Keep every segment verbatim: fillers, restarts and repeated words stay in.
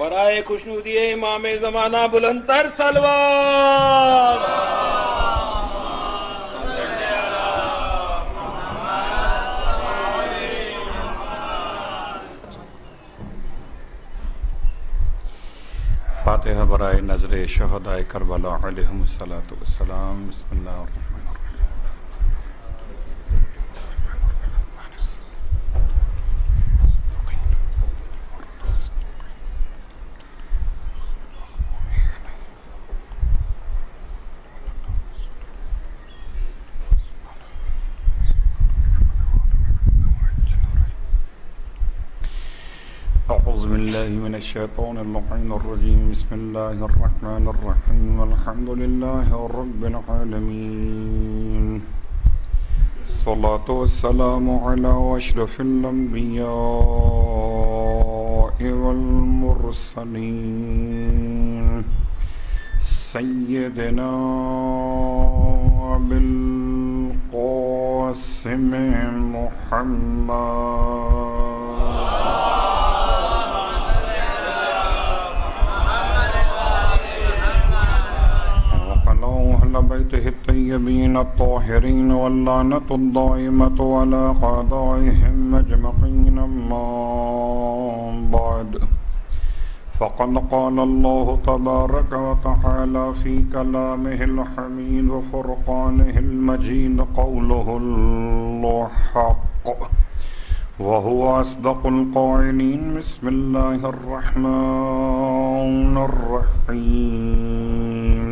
برائے خوشنودی امام زمانہ بلند تر صلوات فاتحہ برائے نظر شہداء کربلا علیہم الصلاۃ والسلام. بسم اللہ الرحمن الرحیم. أعوذ بالله من الشيطان اللعين الرجيم. بسم الله الرحمن الرحيم. الحمد لله رب العالمين. الصلاة والسلام على أشرف الأنبياء والمرسلين سيدنا بالقاسم محمد بيته الطيبين الطاهرين واللعنة الدائمة على أعدائهم أجمعين. أما بعد فقد قال الله تبارك وتعالى في كلامه الحميد وفرقانه المجيد قوله الحق وهو أصدق القائلين. بسم الله الرحمن الرحيم.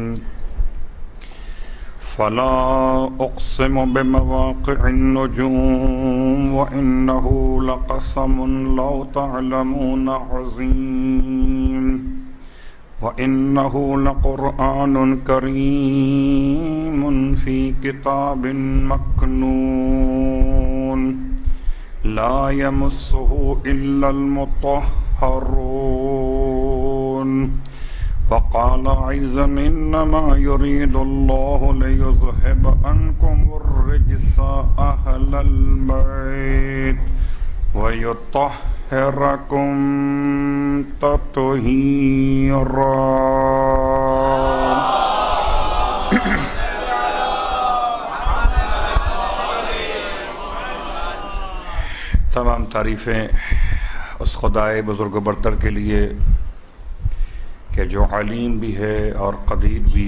فلا أقسم بمواقع النجوم وإنه لقسم لو تعلمون عظيم وإنه لقرآن كريم في كتاب مكنون لا يمسه إلا المطهرون. وقال أيضا إنما يريد الله ليذهب عنكم الرجس أهل البيت ويطهركم تطهيرا. تمام تعریفیں اس خدائے بزرگ برتر کے لیے کہ جو علیم بھی ہے اور قدیر بھی،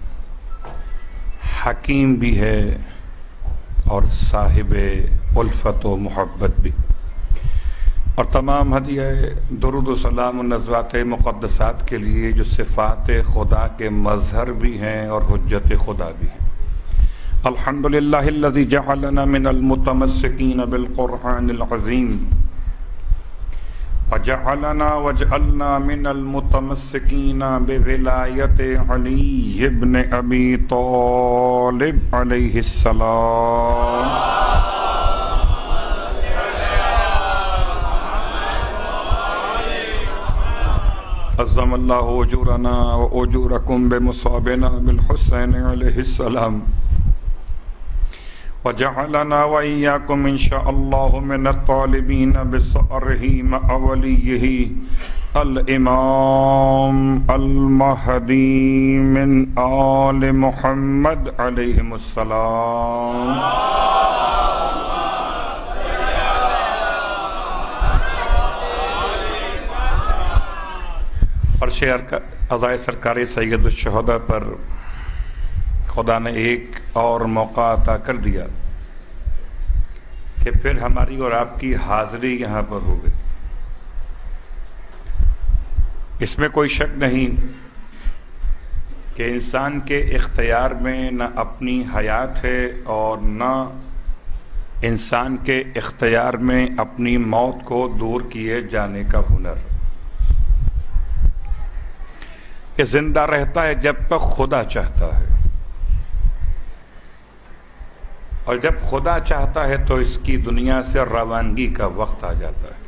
حکیم بھی ہے اور صاحب الفت و محبت بھی. اور تمام ہدیہ درود و سلام و نزوات مقدسات کے لیے جو صفات خدا کے مظہر بھی ہیں اور حجت خدا بھی ہیں. الحمدللہ الذی جعلنا من المتمسکین بالقرآن العظیم وجعلنا وجعلنا من المتمسكين بولاية علي بن أبي طالب عليه السلام. عظم الله أجورنا وأجوركم بمصابنا بالحسين عليه السلام وجعلنا وإياكم إن شاء الله من الطالبين بصأره مع وليه الإمام المهدي من آل محمد عليهم السلام. فرش عزائے سرکار سید الشہداء پر خدا نے ایک اور موقع عطا کر دیا کہ پھر ہماری اور آپ کی حاضری یہاں پر ہو گئی. اس میں کوئی شک نہیں کہ انسان کے اختیار میں نہ اپنی حیات ہے اور نہ انسان کے اختیار میں اپنی موت کو دور کیے جانے کا ہنر. یہ زندہ رہتا ہے جب تک خدا چاہتا ہے، اور جب خدا چاہتا ہے تو اس کی دنیا سے روانگی کا وقت آ جاتا ہے.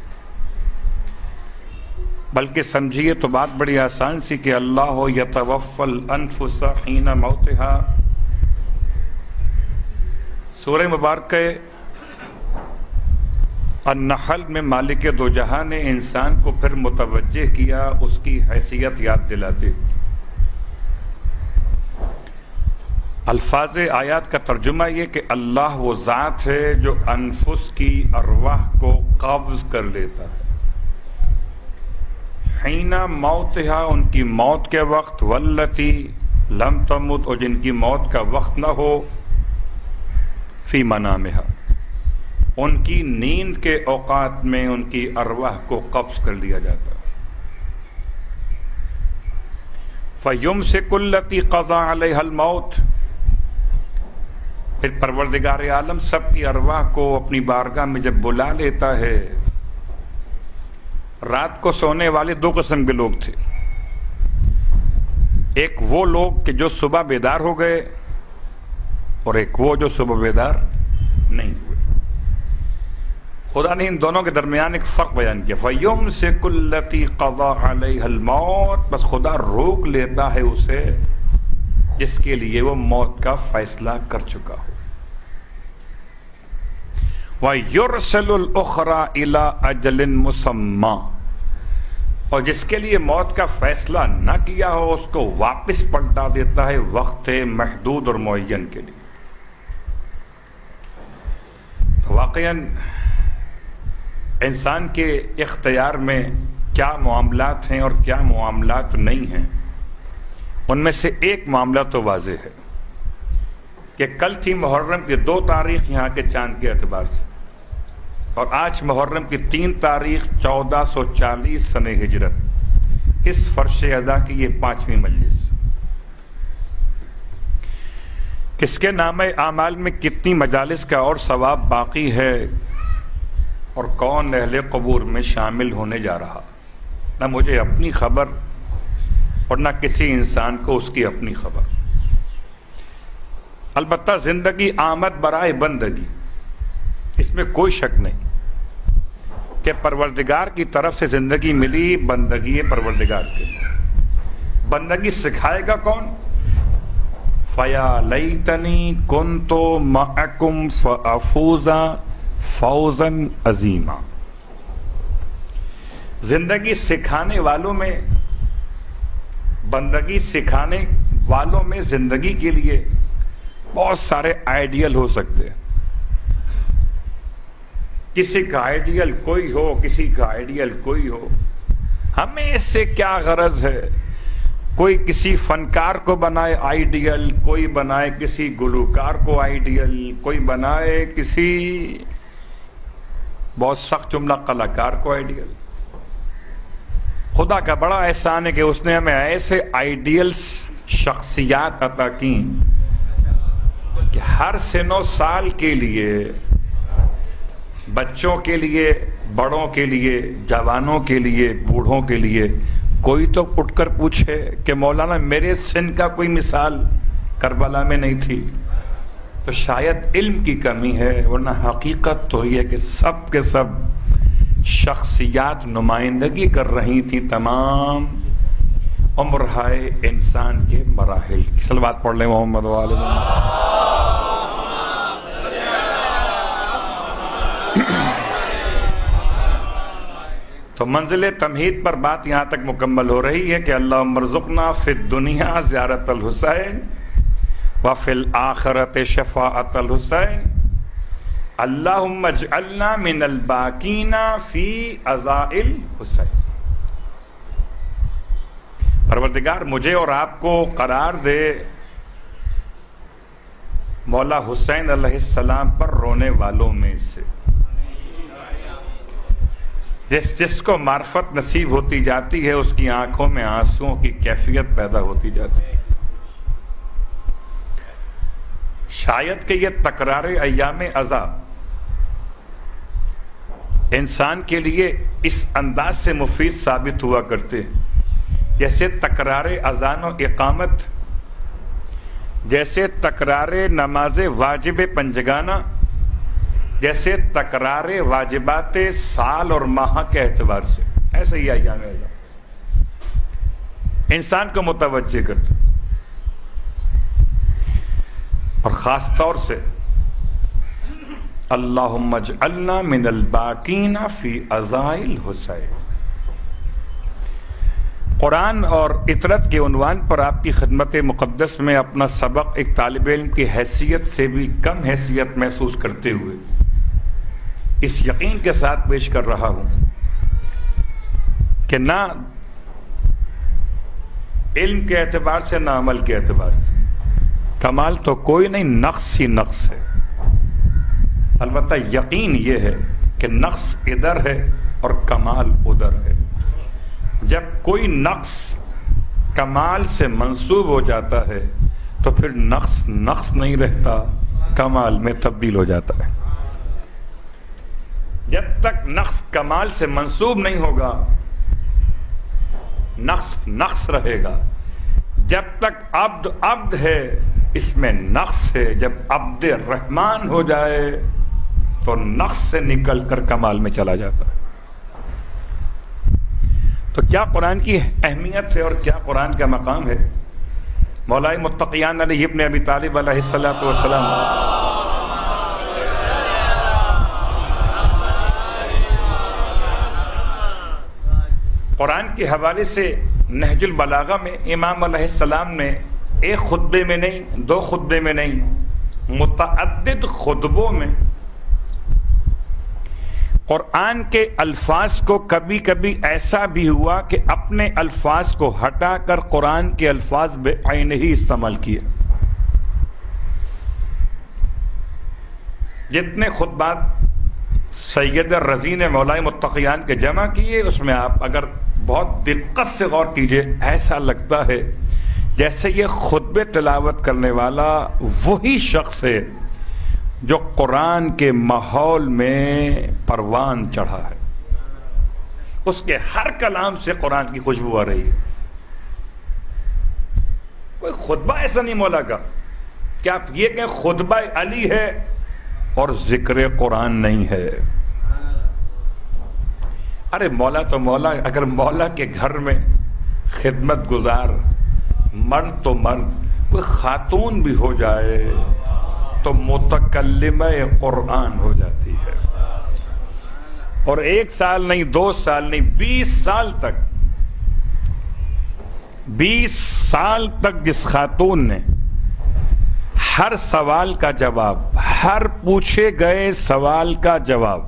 بلکہ سمجھیے تو بات بڑی آسان سی کہ اللہ یتوفی الانفس حین موتها. سورہ مبارکہ النحل میں مالک دو جہاں نے انسان کو پھر متوجہ کیا اس کی حیثیت یاد دلاتے. الفاظ آیات کا ترجمہ یہ کہ اللہ وہ ذات ہے جو انفس کی ارواح کو قبض کر لیتا ہے حین موتہا، ان کی موت کے وقت، واللتی لم تمت، اور جن کی موت کا وقت نہ ہو، فی منامہا، ان کی نیند کے اوقات میں ان کی ارواح کو قبض کر لیا جاتا. فَيُمْسِكُ الَّتِي قَضَى عَلَيْهَا الْمَوْتِ، پھر پروردگار عالم سب کی ارواح کو اپنی بارگاہ میں جب بلا لیتا ہے. رات کو سونے والے دو قسم کے لوگ تھے. ایک وہ لوگ کہ جو صبح بیدار ہو گئے، اور ایک وہ جو صبح بیدار نہیں ہوئے. خدا نے ان دونوں کے درمیان ایک فرق بیان کیا. فَيُمْسِكُ الَّتِي قَضَى عَلَيْهَا الْمَوْتِ، بس خدا روک لیتا ہے اسے جس کے لیے وہ موت کا فیصلہ کر چکا ہو. وَيُرْسِلُ الْأُخْرَى إِلَىٰ أَجَلٍ مُّسَمًّى، اور جس کے لیے موت کا فیصلہ نہ کیا ہو اس کو واپس پلٹا دیتا ہے وقت محدود اور معین کے لیے. واقعاً انسان کے اختیار میں کیا معاملات ہیں اور کیا معاملات نہیں ہیں. ان میں سے ایک معاملہ تو واضح ہے کہ کل تھی محرم کی دو تاریخ یہاں کے چاند کے اعتبار سے، اور آج محرم کی تین تاریخ چودہ سو چالیس سن ہجرت. اس فرش ادا کی یہ پانچویں مجلس. کس کے نام اعمال میں کتنی مجالس کا اور ثواب باقی ہے، اور کون اہل قبور میں شامل ہونے جا رہا. نہ مجھے اپنی خبر اور نہ کسی انسان کو اس کی اپنی خبر. البتہ زندگی آمد برائے بندگی، اس میں کوئی شک نہیں کہ پروردگار کی طرف سے زندگی ملی بندگی پروردگار کے لیے. بندگی سکھائے گا کون؟ فَيَا لَيْتَنِي كُنْتُ مَعَكُمْ فَأَفُوزَ فَوْزًا عَظِيمًا. زندگی سکھانے والوں میں، بندگی سکھانے والوں میں زندگی کے لیے بہت سارے آئیڈیل ہو سکتے ہیں. کسی کا آئیڈیل کوئی ہو، کسی کا آئیڈیل کوئی ہو. ہمیں اس سے کیا غرض ہے؟ کوئی کسی فنکار کو بنائے آئیڈیل، کوئی بنائے کسی گلوکار کو آئیڈیل، کوئی بنائے کسی بہت سخت جملہ کلاکار کو آئیڈیل. خدا کا بڑا احسان ہے کہ اس نے ہمیں ایسے آئیڈیلز شخصیات عطا کی کہ ہر سن و سال کے لیے، بچوں کے لیے، بڑوں کے لیے، جوانوں کے لیے، بوڑھوں کے لیے کوئی تو اٹھ کر پوچھے کہ مولانا میرے سن کا کوئی مثال کربلا میں نہیں تھی. تو شاید علم کی کمی ہے، ورنہ حقیقت تو یہ کہ سب کے سب شخصیات نمائندگی کر رہی تھیں تمام عمرہائے انسان کے مراحل کی. صلوات پڑھ لیں محمد وآل محمد. تو منزل تمہید پر بات یہاں تک مکمل ہو رہی ہے کہ اللہم ارزقنا فی الدنیا زیارت الحسین وفی الآخرت شفاعت الحسین اللہم اجعلنا من الباقین فی عزاء الحسین. پروردگار مجھے اور آپ کو قرار دے مولا حسین علیہ السلام پر رونے والوں میں سے. جس جس کو معرفت نصیب ہوتی جاتی ہے اس کی آنکھوں میں آنسوؤں کی کیفیت پیدا ہوتی جاتی ہے. شاید کہ یہ تکرار ایام عذاب انسان کے لیے اس انداز سے مفید ثابت ہوا کرتے ہیں جیسے تکرار اذان و اقامت، جیسے تکرار نماز واجب پنجگانہ، جیسے تکرار واجبات سال اور ماہ کے اعتبار سے. ایسے ہی ایام عذاب انسان کو متوجہ کرتے، اور خاص طور سے اللہم اجعلنا من الباقین فی عزائے الحسین۔ قرآن اور اطرت کے عنوان پر آپ کی خدمت مقدس میں اپنا سبق ایک طالب علم کی حیثیت سے بھی کم حیثیت محسوس کرتے ہوئے اس یقین کے ساتھ پیش کر رہا ہوں کہ نہ علم کے اعتبار سے نہ عمل کے اعتبار سے کمال تو کوئی نہیں، نقص ہی نقص ہے۔ البتہ یقین یہ ہے کہ نقص ادھر ہے اور کمال ادھر ہے۔ جب کوئی نقص کمال سے منسوب ہو جاتا ہے تو پھر نقص نقص نہیں رہتا، کمال میں تبدیل ہو جاتا ہے۔ جب تک نقص کمال سے منسوب نہیں ہوگا نقص نقص رہے گا۔ جب تک عبد عبد ہے اس میں نقص ہے، جب عبد رحمان ہو جائے تو نقص سے نکل کر کمال میں چلا جاتا ہے۔ تو کیا قرآن کی اہمیت ہے اور کیا قرآن کا مقام ہے؟ مولائے متقیان علی ابن ابی طالب علیہ الصلوۃ والسلام قرآن کے حوالے سے نہج البلاغہ میں امام علیہ السلام نے ایک خطبے میں نہیں، دو خطبے میں نہیں، متعدد خطبوں میں قرآن کے الفاظ کو کبھی کبھی ایسا بھی ہوا کہ اپنے الفاظ کو ہٹا کر قرآن کے الفاظ بعین ہی استعمال کیے۔ جتنے خطبات سید رضی نے مولائے متقیان کے جمع کیے اس میں آپ اگر بہت دقت سے غور کیجئے ایسا لگتا ہے جیسے یہ خطبے تلاوت کرنے والا وہی شخص ہے جو قرآن کے ماحول میں پروان چڑھا ہے۔ اس کے ہر کلام سے قرآن کی خوشبو آ رہی ہے۔ کوئی خطبہ ایسا نہیں مولا کا کہ آپ یہ کہ خطبہ علی ہے اور ذکر قرآن نہیں ہے۔ ارے مولا تو مولا، اگر مولا کے گھر میں خدمت گزار مرد تو مرد کوئی خاتون بھی ہو جائے تو متکلمہ قرآن ہو جاتی ہے، اور ایک سال نہیں، دو سال نہیں، بیس سال تک بیس سال تک جس خاتون نے ہر سوال کا جواب، ہر پوچھے گئے سوال کا جواب،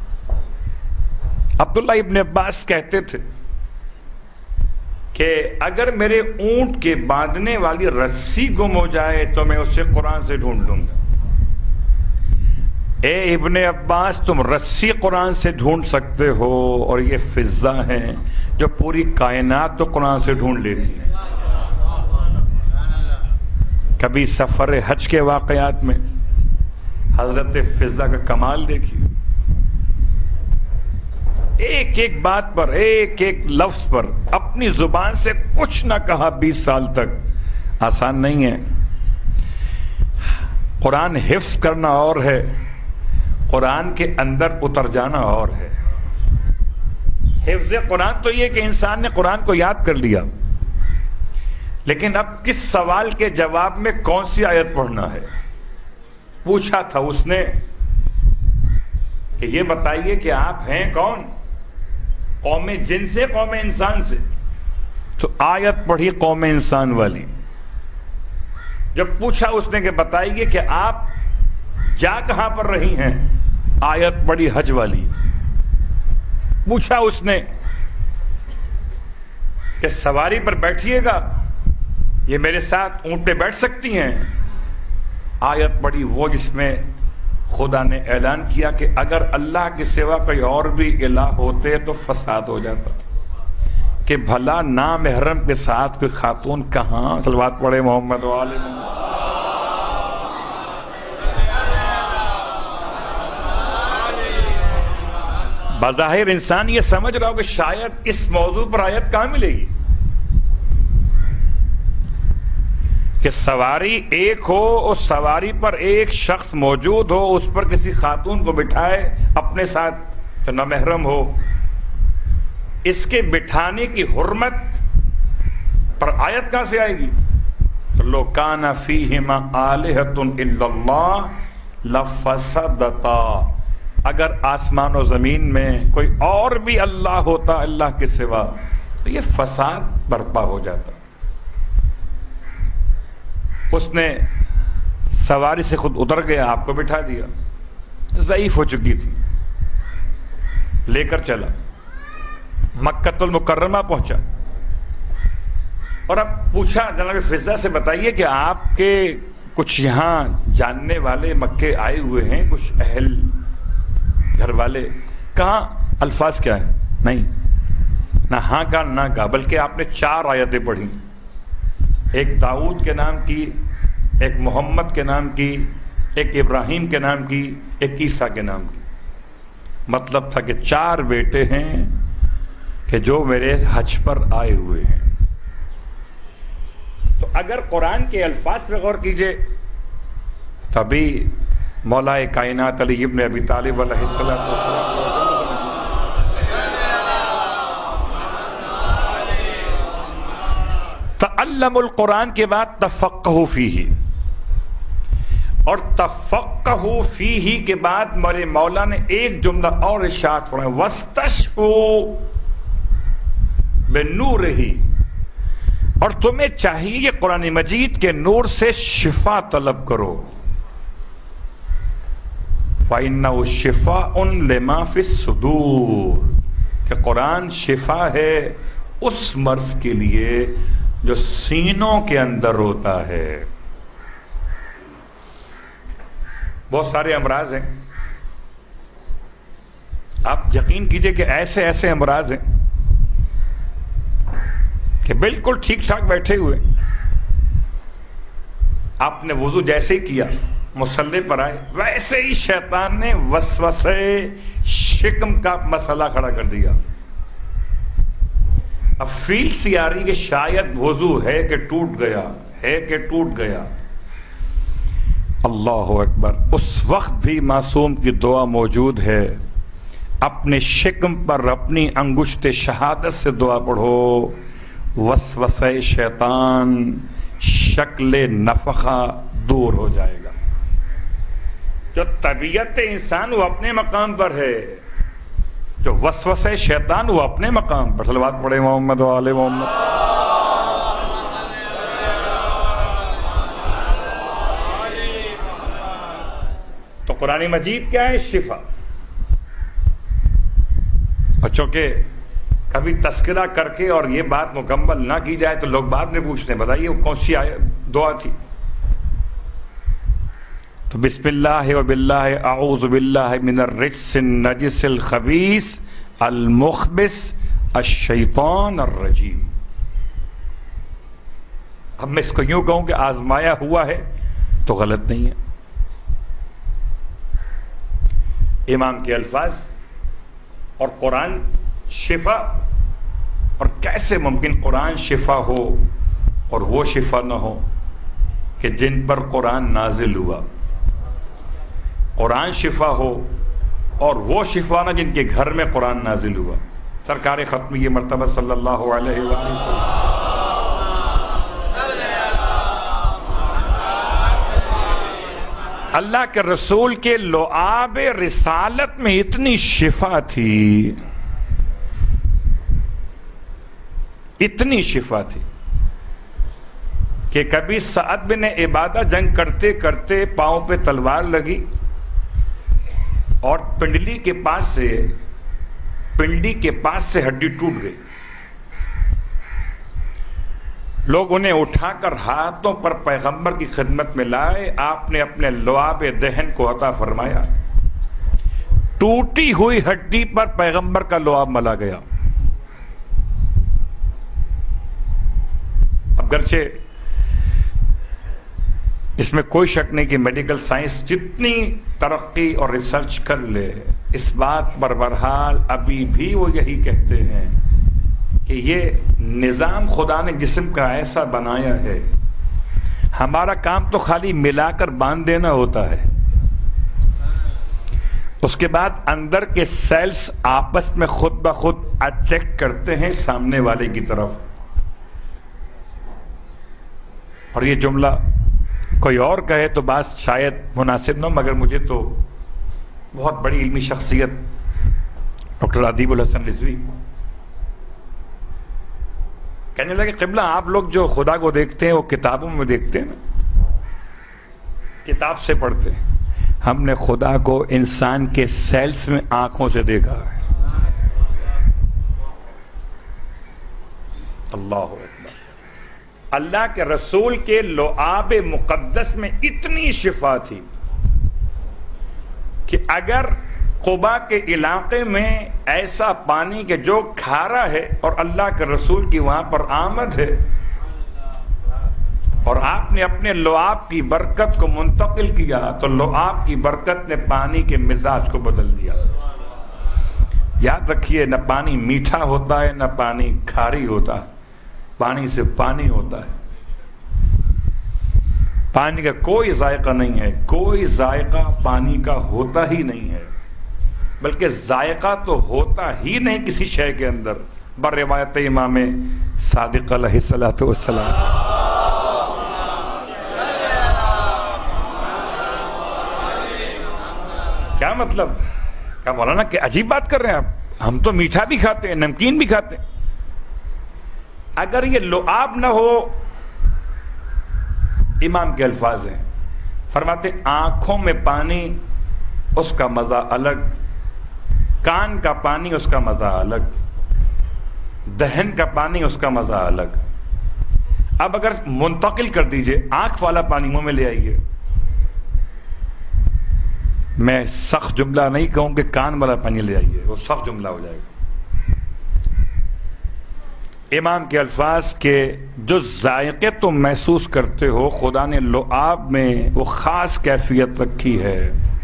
عبداللہ ابن عباس کہتے تھے کہ اگر میرے اونٹ کے باندھنے والی رسی گم ہو جائے تو میں اسے قرآن سے ڈھونڈ لوں گا۔ اے ابن عباس، تم رسی قرآن سے ڈھونڈ سکتے ہو اور یہ فضا ہیں جو پوری کائنات تو قرآن سے ڈھونڈ لیتی ہے۔ کبھی سفر حج کے واقعات میں حضرت فضا کا کمال دیکھیے، ایک ایک بات پر، ایک ایک لفظ پر اپنی زبان سے کچھ نہ کہا بیس سال تک۔ آسان نہیں ہے۔ قرآن حفظ کرنا اور ہے، قرآن کے اندر اتر جانا اور ہے۔ حفظ قرآن تو یہ کہ انسان نے قرآن کو یاد کر لیا، لیکن اب کس سوال کے جواب میں کون سی آیت پڑھنا ہے؟ پوچھا تھا اس نے کہ یہ بتائیے کہ آپ ہیں کون؟ قوم جن سے، قوم انسان سے؟ تو آیت پڑھی قوم انسان والی۔ جب پوچھا اس نے کہ بتائیے کہ آپ جا کہاں پر رہی ہیں؟ آیت پڑھی حج والی۔ پوچھا اس نے کہ سواری پر بیٹھیے گا، یہ میرے ساتھ اونٹ پہ بیٹھ سکتی ہیں؟ آیت پڑھی وہ جس میں خدا نے اعلان کیا کہ اگر اللہ کے سوا کوئی اور بھی الہ ہوتے تو فساد ہو جاتا، کہ بھلا نامحرم کے ساتھ کوئی خاتون کہاں؟ صلوات پڑھے محمد و آل محمد۔ بظاہر انسان یہ سمجھ رہا ہو کہ شاید اس موضوع پر آیت کہاں ملے گی کہ سواری ایک ہو، اس سواری پر ایک شخص موجود ہو، اس پر کسی خاتون کو بٹھائے اپنے ساتھ جو نہ محرم ہو۔ اس کے بٹھانے کی حرمت پر آیت کہاں سے آئے گی؟ تو لو کان فیہما آلہۃ الا اللہ لفسدتا، اگر آسمان و زمین میں کوئی اور بھی اللہ ہوتا اللہ کے سوا تو یہ فساد برپا ہو جاتا. اس نے سواری سے خود اتر گیا، آپ کو بٹھا دیا، ضعیف ہو چکی تھی، لے کر چلا، مکہ المکرمہ پہنچا، اور اب پوچھا جناب فضہ سے بتائیے کہ آپ کے کچھ یہاں جاننے والے مکے آئے ہوئے ہیں، کچھ اہل گھر والے، کہاں الفاظ کیا ہیں؟ نہیں، نہ ہاں کا نہ کا، بلکہ آپ نے چار آیتیں پڑھی، ایک داؤد کے نام کی، ایک محمد کے نام کی، ایک ابراہیم کے نام کی، ایک عیسیٰ کے نام کی. مطلب تھا کہ چار بیٹے ہیں کہ جو میرے حج پر آئے ہوئے ہیں. تو اگر قرآن کے الفاظ پہ غور کیجئے، تبھی مولا کائنات علی ابن ابی طالب علیہ السلام تعلم القرآن کے بعد تفقہوا فیہ، اور تفقہوا فیہ کے بعد میرے مولا نے ایک جملہ اور ارشاد فرمایا، واستشفوا بنورہ، اور تمہیں چاہیے یہ قرآن مجید کے نور سے شفا طلب کرو. فَإِنَّهُ شِفَاءٌ لِمَا فِي الصُّدُورِ، کہ قرآن شفا ہے اس مرض کے لیے جو سینوں کے اندر ہوتا ہے. بہت سارے امراض ہیں، آپ یقین کیجئے کہ ایسے ایسے امراض ہیں کہ بالکل ٹھیک ٹھاک بیٹھے ہوئے، آپ نے وضو جیسے ہی کیا، مصلی پر آئے، ویسے ہی شیطان نے وسوسے شکم کا مسئلہ کھڑا کر دیا. اب فیل سی آ رہی کہ شاید وضو ہے کہ ٹوٹ گیا، ہے کہ ٹوٹ گیا. اللہ اکبر، اس وقت بھی معصوم کی دعا موجود ہے. اپنے شکم پر اپنی انگشت شہادت سے دعا پڑھو، وسوسہ شیطان شکل نفخہ دور ہو جائے گا. جو طبیعت انسان وہ اپنے مقام پر ہے، جو وسوسہ شیطان وہ اپنے مقام پر. صلوات پڑھے محمد و آل محمد. تو قرآن مجید کیا ہے؟ شفا. اور چونکہ کبھی تذکرہ کر کے اور یہ بات مکمل نہ کی جائے تو لوگ بعد میں پوچھتے ہیں بتائیے وہ کون سی دعا تھی. تو بسم اللہ و باللہ اعوذ باللہ من الرجس النجس الخبیث المخبث الشیطان الرجیم. اب میں اس کو یوں کہوں کہ آزمایا ہوا ہے تو غلط نہیں ہے. امام کے الفاظ اور قرآن شفا. اور کیسے ممکن قرآن شفا ہو اور وہ شفا نہ ہو کہ جن پر قرآن نازل ہوا؟ قرآن شفا ہو اور وہ شفا نہ جن کے گھر میں قرآن نازل ہوا. سرکار ختم یہ مرتبہ صلی اللہ علیہ وآلہ وسلم اللہ کے رسول کے لعاب رسالت میں اتنی شفا تھی، اتنی شفا تھی کہ کبھی سعد بن عبادہ جنگ کرتے کرتے پاؤں پہ تلوار لگی اور پنڈلی کے پاس سے پنڈلی کے پاس سے ہڈی ٹوٹ گئی. لوگ انہیں اٹھا کر ہاتھوں پر پیغمبر کی خدمت میں لائے. آپ نے اپنے لعاب دہن کو عطا فرمایا. ٹوٹی ہوئی ہڈی پر پیغمبر کا لعاب ملا گیا. اب گرچہ اس میں کوئی شک نہیں کہ میڈیکل سائنس جتنی ترقی اور ریسرچ کر لے، اس بات پر بہرحال ابھی بھی وہ یہی کہتے ہیں کہ یہ نظام خدا نے جسم کا ایسا بنایا ہے، ہمارا کام تو خالی ملا کر باندھ دینا ہوتا ہے، اس کے بعد اندر کے سیلز آپس میں خود بخود اٹریکٹ کرتے ہیں سامنے والے کی طرف. اور یہ جملہ کوئی اور کہے تو بات شاید مناسب نہ ہو، مگر مجھے تو بہت بڑی علمی شخصیت ڈاکٹر ادیب الحسن رضوی کہنے لگے قبلہ آپ لوگ جو خدا کو دیکھتے ہیں وہ کتابوں میں دیکھتے ہیں نا، کتاب سے پڑھتے ہیں، ہم نے خدا کو انسان کے سیلز میں آنکھوں سے دیکھا ہے۔ اللہ اکبر۔ اللہ کے رسول کے لعاب مقدس میں اتنی شفا تھی کہ اگر قبا کے علاقے میں ایسا پانی کہ جو کھارا ہے اور اللہ کے رسول کی وہاں پر آمد ہے اور آپ نے اپنے لعاب کی برکت کو منتقل کیا تو لعاب کی برکت نے پانی کے مزاج کو بدل دیا۔ یاد رکھیے، نہ پانی میٹھا ہوتا ہے نہ پانی کھاری ہوتا ہے، پانی سے پانی ہوتا ہے۔ پانی کا کوئی ذائقہ نہیں ہے، کوئی ذائقہ پانی کا ہوتا ہی نہیں ہے، بلکہ ذائقہ تو ہوتا ہی نہیں کسی شے کے اندر، بر روایت امام صادق علیہ الصلوۃ والسلام۔ کیا مطلب؟ کیا مولانا کہ عجیب بات کر رہے ہیں آپ، ہم تو میٹھا بھی کھاتے ہیں، نمکین بھی کھاتے ہیں۔ اگر یہ لعاب نہ ہو، امام کے الفاظ ہیں، فرماتے آنکھوں میں پانی اس کا مزہ الگ، کان کا پانی اس کا مزہ الگ، دہن کا پانی اس کا مزہ الگ۔ اب اگر منتقل کر دیجئے، آنکھ والا پانی منہ میں لے آئیے، میں سخت جملہ نہیں کہوں کہ کان والا پانی لے آئیے، وہ سخت جملہ ہو جائے گا۔ امام کے الفاظ کے جو ذائقے تم محسوس کرتے ہو، خدا نے لعاب میں وہ خاص کیفیت رکھی ہے۔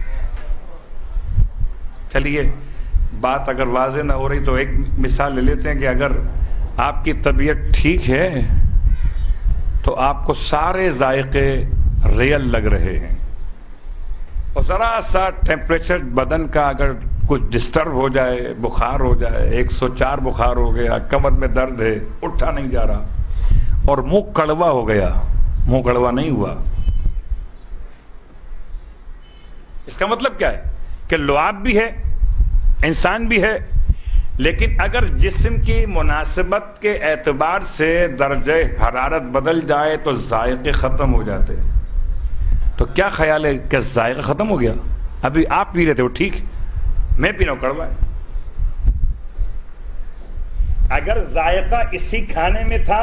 چلیے بات اگر واضح نہ ہو رہی تو ایک مثال لے لیتے ہیں کہ اگر آپ کی طبیعت ٹھیک ہے تو آپ کو سارے ذائقے ریئل لگ رہے ہیں، اور ذرا سا ٹیمپریچر بدن کا اگر کچھ ڈسٹرب ہو جائے، بخار ہو جائے، ایک سو چار بخار ہو گیا، کمر میں درد ہے، اٹھا نہیں جا رہا، اور منہ کڑوا ہو گیا، منہ کڑوا نہیں ہوا، اس کا مطلب کیا ہے کہ لعاب بھی ہے، انسان بھی ہے، لیکن اگر جسم کی مناسبت کے اعتبار سے درجہ حرارت بدل جائے تو ذائقے ختم ہو جاتے ہیں۔ تو کیا خیال ہے کہ ذائقہ ختم ہو گیا؟ ابھی آپ پی رہے تھے وہ ٹھیک، میں پینا کڑوا ہے۔ اگر ذائقہ اسی کھانے میں تھا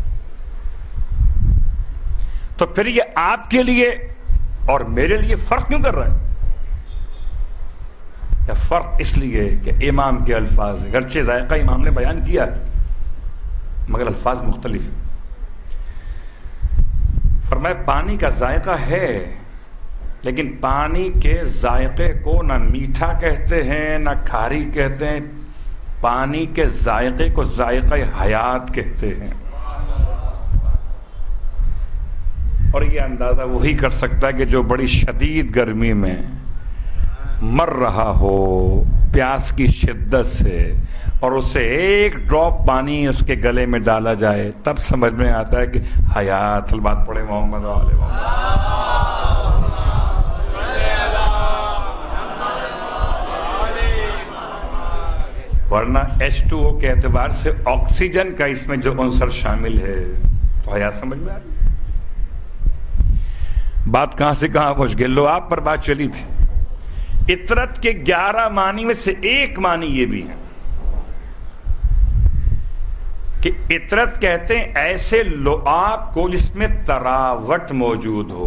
تو پھر یہ آپ کے لیے اور میرے لیے فرق کیوں کر رہا ہے؟ یا فرق اس لیے کہ امام کے الفاظ، گرچہ ذائقہ امام نے بیان کیا مگر الفاظ مختلف ہیں۔ فرمایا پانی کا ذائقہ ہے، لیکن پانی کے ذائقے کو نہ میٹھا کہتے ہیں نہ کھاری کہتے ہیں، پانی کے ذائقے کو ذائقہ حیات کہتے ہیں۔ اور یہ اندازہ وہی کر سکتا ہے کہ جو بڑی شدید گرمی میں مر رہا ہو پیاس کی شدت سے، اور اسے ایک ڈراپ پانی اس کے گلے میں ڈالا جائے، تب سمجھ میں آتا ہے کہ حیات۔ بات پڑھے محمد علیہ وسلم۔ ورنہ ایچ ٹو او کے اعتبار سے آکسیجن کا اس میں جو عنصر شامل ہے تو حیات سمجھ میں آ رہی۔ بات کہاں سے کہاں پہنچ گئی؟ لعاب پر بات چلی تھی۔ اطرت کے گیارہ معنی میں سے ایک معنی یہ بھی ہے کہ اطرت کہتے ہیں ایسے لعاب کو جس میں تراوٹ موجود ہو۔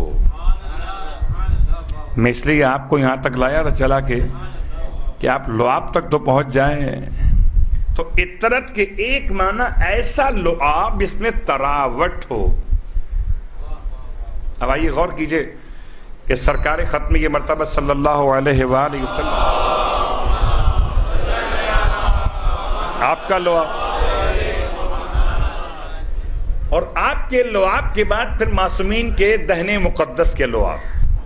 میں اس لیے آپ کو یہاں تک لایا تھا چلا کے کہ آپ لعاب تک تو پہنچ جائیں۔ تو اطرت کے ایک معنی ایسا لعاب جس میں تراوٹ ہو۔ اب آئیے غور کیجئے کہ سرکار ختم یہ مرتبہ صلی اللہ علیہ وآلہ وسلم آپ کا لعاب، اور آپ کے لعاب کے بعد پھر معصومین کے دہن مقدس کے لعاب۔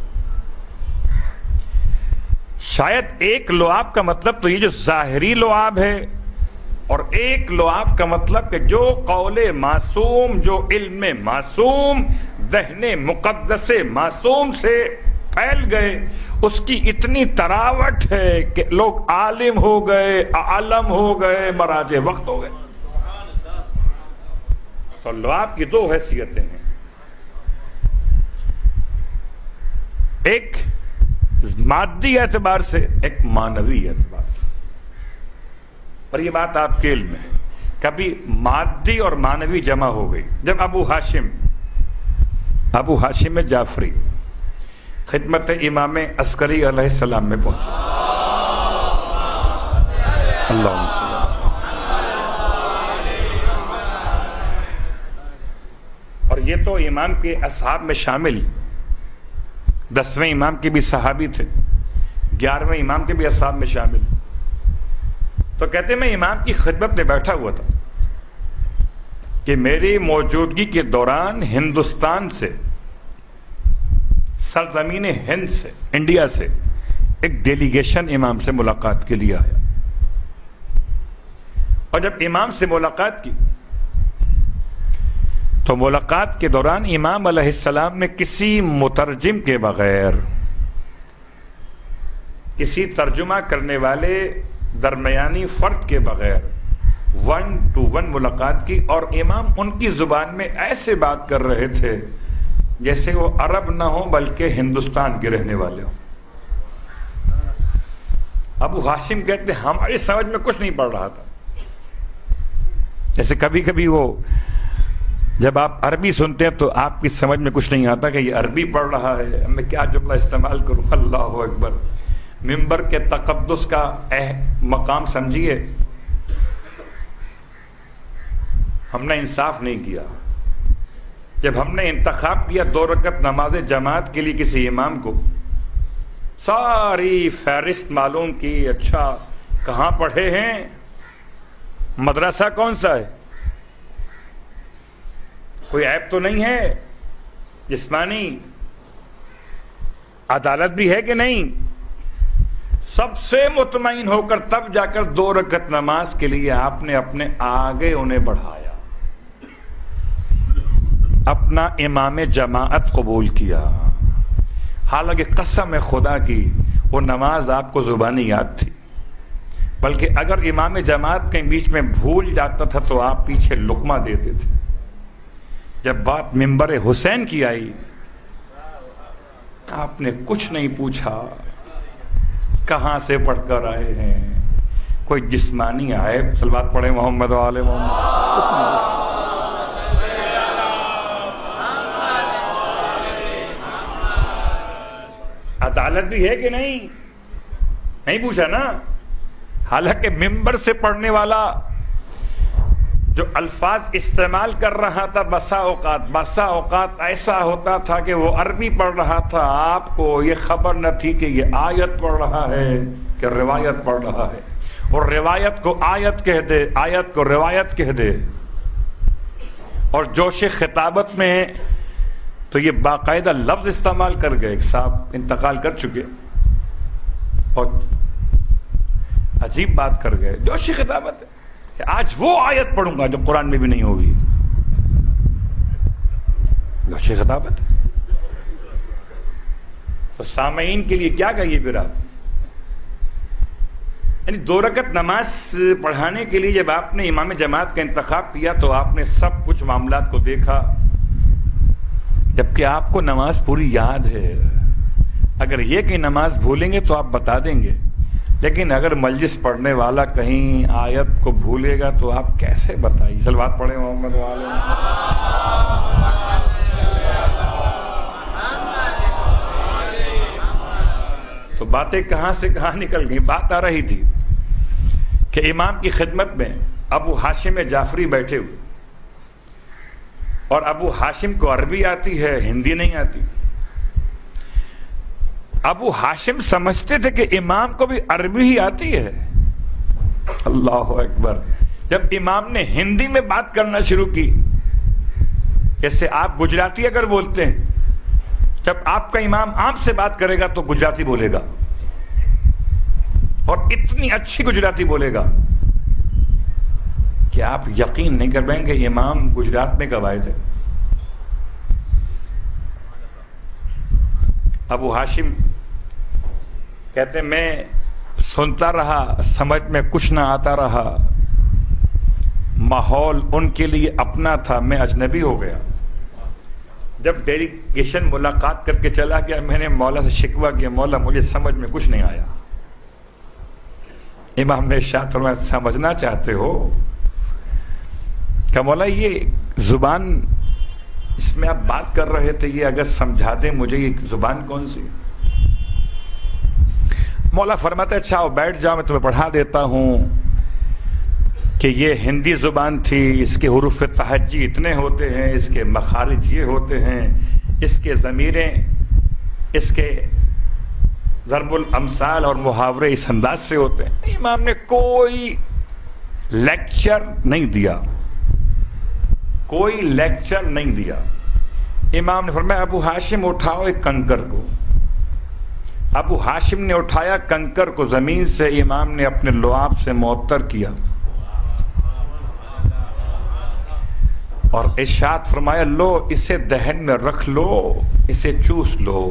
شاید ایک لعاب کا مطلب تو یہ جو ظاہری لعاب ہے، اور ایک لعاب کا مطلب کہ جو قول معصوم، جو علم معصوم دہنے مقدس معصوم سے پھیل گئے، اس کی اتنی تراوٹ ہے کہ لوگ عالم ہو گئے، عالم ہو گئے، مراج وقت ہو گئے۔ تو لعاب کی دو حیثیتیں ہیں، ایک مادی اعتبار سے، ایک معنوی اعتبار سے۔ اور یہ بات آپ کے علم میں ہے، کبھی مادی اور معنوی جمع ہو گئی۔ جب ابو ہاشم ابو ہاشم جعفری خدمت امام عسکری علیہ السلام میں پہنچے، اللہم صلی اور یہ تو امام کے اصحاب میں شامل، دسویں امام کے بھی صحابی تھے، گیارہویں امام کے بھی اصحاب میں شامل۔ تو کہتے میں امام کی خدمت میں بیٹھا ہوا تھا کہ میری موجودگی کے دوران ہندوستان سے، سرزمین ہند سے، انڈیا سے ایک ڈیلیگیشن امام سے ملاقات کے لیے آیا، اور جب امام سے ملاقات کی تو ملاقات کے دوران امام علیہ السلام نے کسی مترجم کے بغیر، کسی ترجمہ کرنے والے درمیانی فرد کے بغیر ون ٹو ون ملاقات کی، اور امام ان کی زبان میں ایسے بات کر رہے تھے جیسے وہ عرب نہ ہوں بلکہ ہندوستان کے رہنے والے ہوں۔ ابو ہاشم کہتے ہیں ہماری سمجھ میں کچھ نہیں پڑ رہا تھا، جیسے کبھی کبھی وہ جب آپ عربی سنتے ہیں تو آپ کی سمجھ میں کچھ نہیں آتا کہ یہ عربی پڑھ رہا ہے، میں کیا جملہ استعمال کروں۔ اللہ اکبر، ممبر کے تقدس کا مقام سمجھیے، ہم نے انصاف نہیں کیا۔ جب ہم نے انتخاب کیا دو رکعت نماز جماعت کے لیے کسی امام کو، ساری فہرست معلوم کی، اچھا کہاں پڑھے ہیں، مدرسہ کون سا ہے، کوئی عیب تو نہیں ہے، جسمانی عدالت بھی ہے کہ نہیں، سب سے مطمئن ہو کر تب جا کر دو رکعت نماز کے لیے آپ نے اپنے آگے انہیں بڑھایا، اپنا امام جماعت قبول کیا۔ حالانکہ قسم خدا کی وہ نماز آپ کو زبانی یاد تھی، بلکہ اگر امام جماعت کے بیچ میں بھول جاتا تھا تو آپ پیچھے لقمہ دیتے تھے۔ جب بات ممبر حسین کی آئی، آپ نے کچھ نہیں پوچھا، کہاں سے پڑھ کر آئے ہیں، کوئی جسمانی عیب، صلوات پڑھے محمد و آل محمد۔ عدالت بھی ہے کہ نہیں، نہیں پوچھا نا۔ حالانکہ ممبر سے پڑھنے والا جو الفاظ استعمال کر رہا تھا، بسا اوقات بسا اوقات ایسا ہوتا تھا کہ وہ عربی پڑھ رہا تھا، آپ کو یہ خبر نہ تھی کہ یہ آیت پڑھ رہا ہے کہ روایت پڑھ رہا ہے، اور روایت کو آیت کہہ دے، آیت کو روایت کہہ دے، اور جوش خطابت میں تو یہ باقاعدہ لفظ استعمال کر گئے، صاحب انتقال کر چکے، اور عجیب بات کر گئے، جوش خطابت ہے، آج وہ آیت پڑھوں گا جو قرآن میں بھی نہیں ہوگی، جوش خطابت۔ تو سامعین کے لیے کیا کہیے پھر آپ، یعنی دو رکعت نماز پڑھانے کے لیے جب آپ نے امام جماعت کا انتخاب کیا تو آپ نے سب کچھ معاملات کو دیکھا، جبکہ آپ کو نماز پوری یاد ہے۔ اگر یہ کہ نماز بھولیں گے تو آپ بتا دیں گے، لیکن اگر مجلس پڑھنے والا کہیں آیت کو بھولے گا تو آپ کیسے بتائیے۔ صلوات پڑھیں محمد والے۔ تو باتیں کہاں سے کہاں نکل گئی۔ بات آ رہی تھی کہ امام کی خدمت میں ابو ہاشم جعفری بیٹھے ہوئے، اور ابو ہاشم کو عربی آتی ہے، ہندی نہیں آتی۔ ابو ہاشم سمجھتے تھے کہ امام کو بھی عربی ہی آتی ہے۔ اللہ اکبر۔ جب امام نے ہندی میں بات کرنا شروع کی، جیسے آپ گجراتی اگر بولتے ہیں، جب آپ کا امام آپ سے بات کرے گا تو گجراتی بولے گا، اور اتنی اچھی گجراتی بولے گا کہ آپ یقین نہیں کر پائیں گے امام گجرات میں کب آئے تھے۔ ابو ہاشم کہتے میں سنتا رہا، سمجھ میں کچھ نہ آتا رہا، ماحول ان کے لیے اپنا تھا، میں اجنبی ہو گیا۔ جب ڈیلیگیشن ملاقات کر کے چلا گیا، میں نے مولا سے شکوہ کیا، مولا مجھے سمجھ میں کچھ نہیں آیا۔ امام نے ارشاد فرمایا سمجھنا چاہتے ہو؟ کہ مولا یہ زبان اس میں آپ بات کر رہے تھے، یہ اگر سمجھا دیں مجھے یہ زبان کون سی؟ مولا فرماتے اچھا آؤ بیٹھ جاؤ، میں تمہیں پڑھا دیتا ہوں کہ یہ ہندی زبان تھی، اس کے حروف تہجی اتنے ہوتے ہیں، اس کے مخارج یہ ہوتے ہیں، اس کے ضمیریں، اس کے ضرب الامثال اور محاورے اس انداز سے ہوتے ہیں۔ امام نے کوئی لیکچر نہیں دیا، کوئی لیکچر نہیں دیا۔ امام نے فرمایا ابو ہاشم اٹھاؤ ایک کنکر کو۔ ابو ہاشم نے اٹھایا کنکر کو زمین سے، امام نے اپنے لعاب سے معطر کیا اور ارشاد فرمایا لو اسے دہن میں رکھ لو، اسے چوس لو۔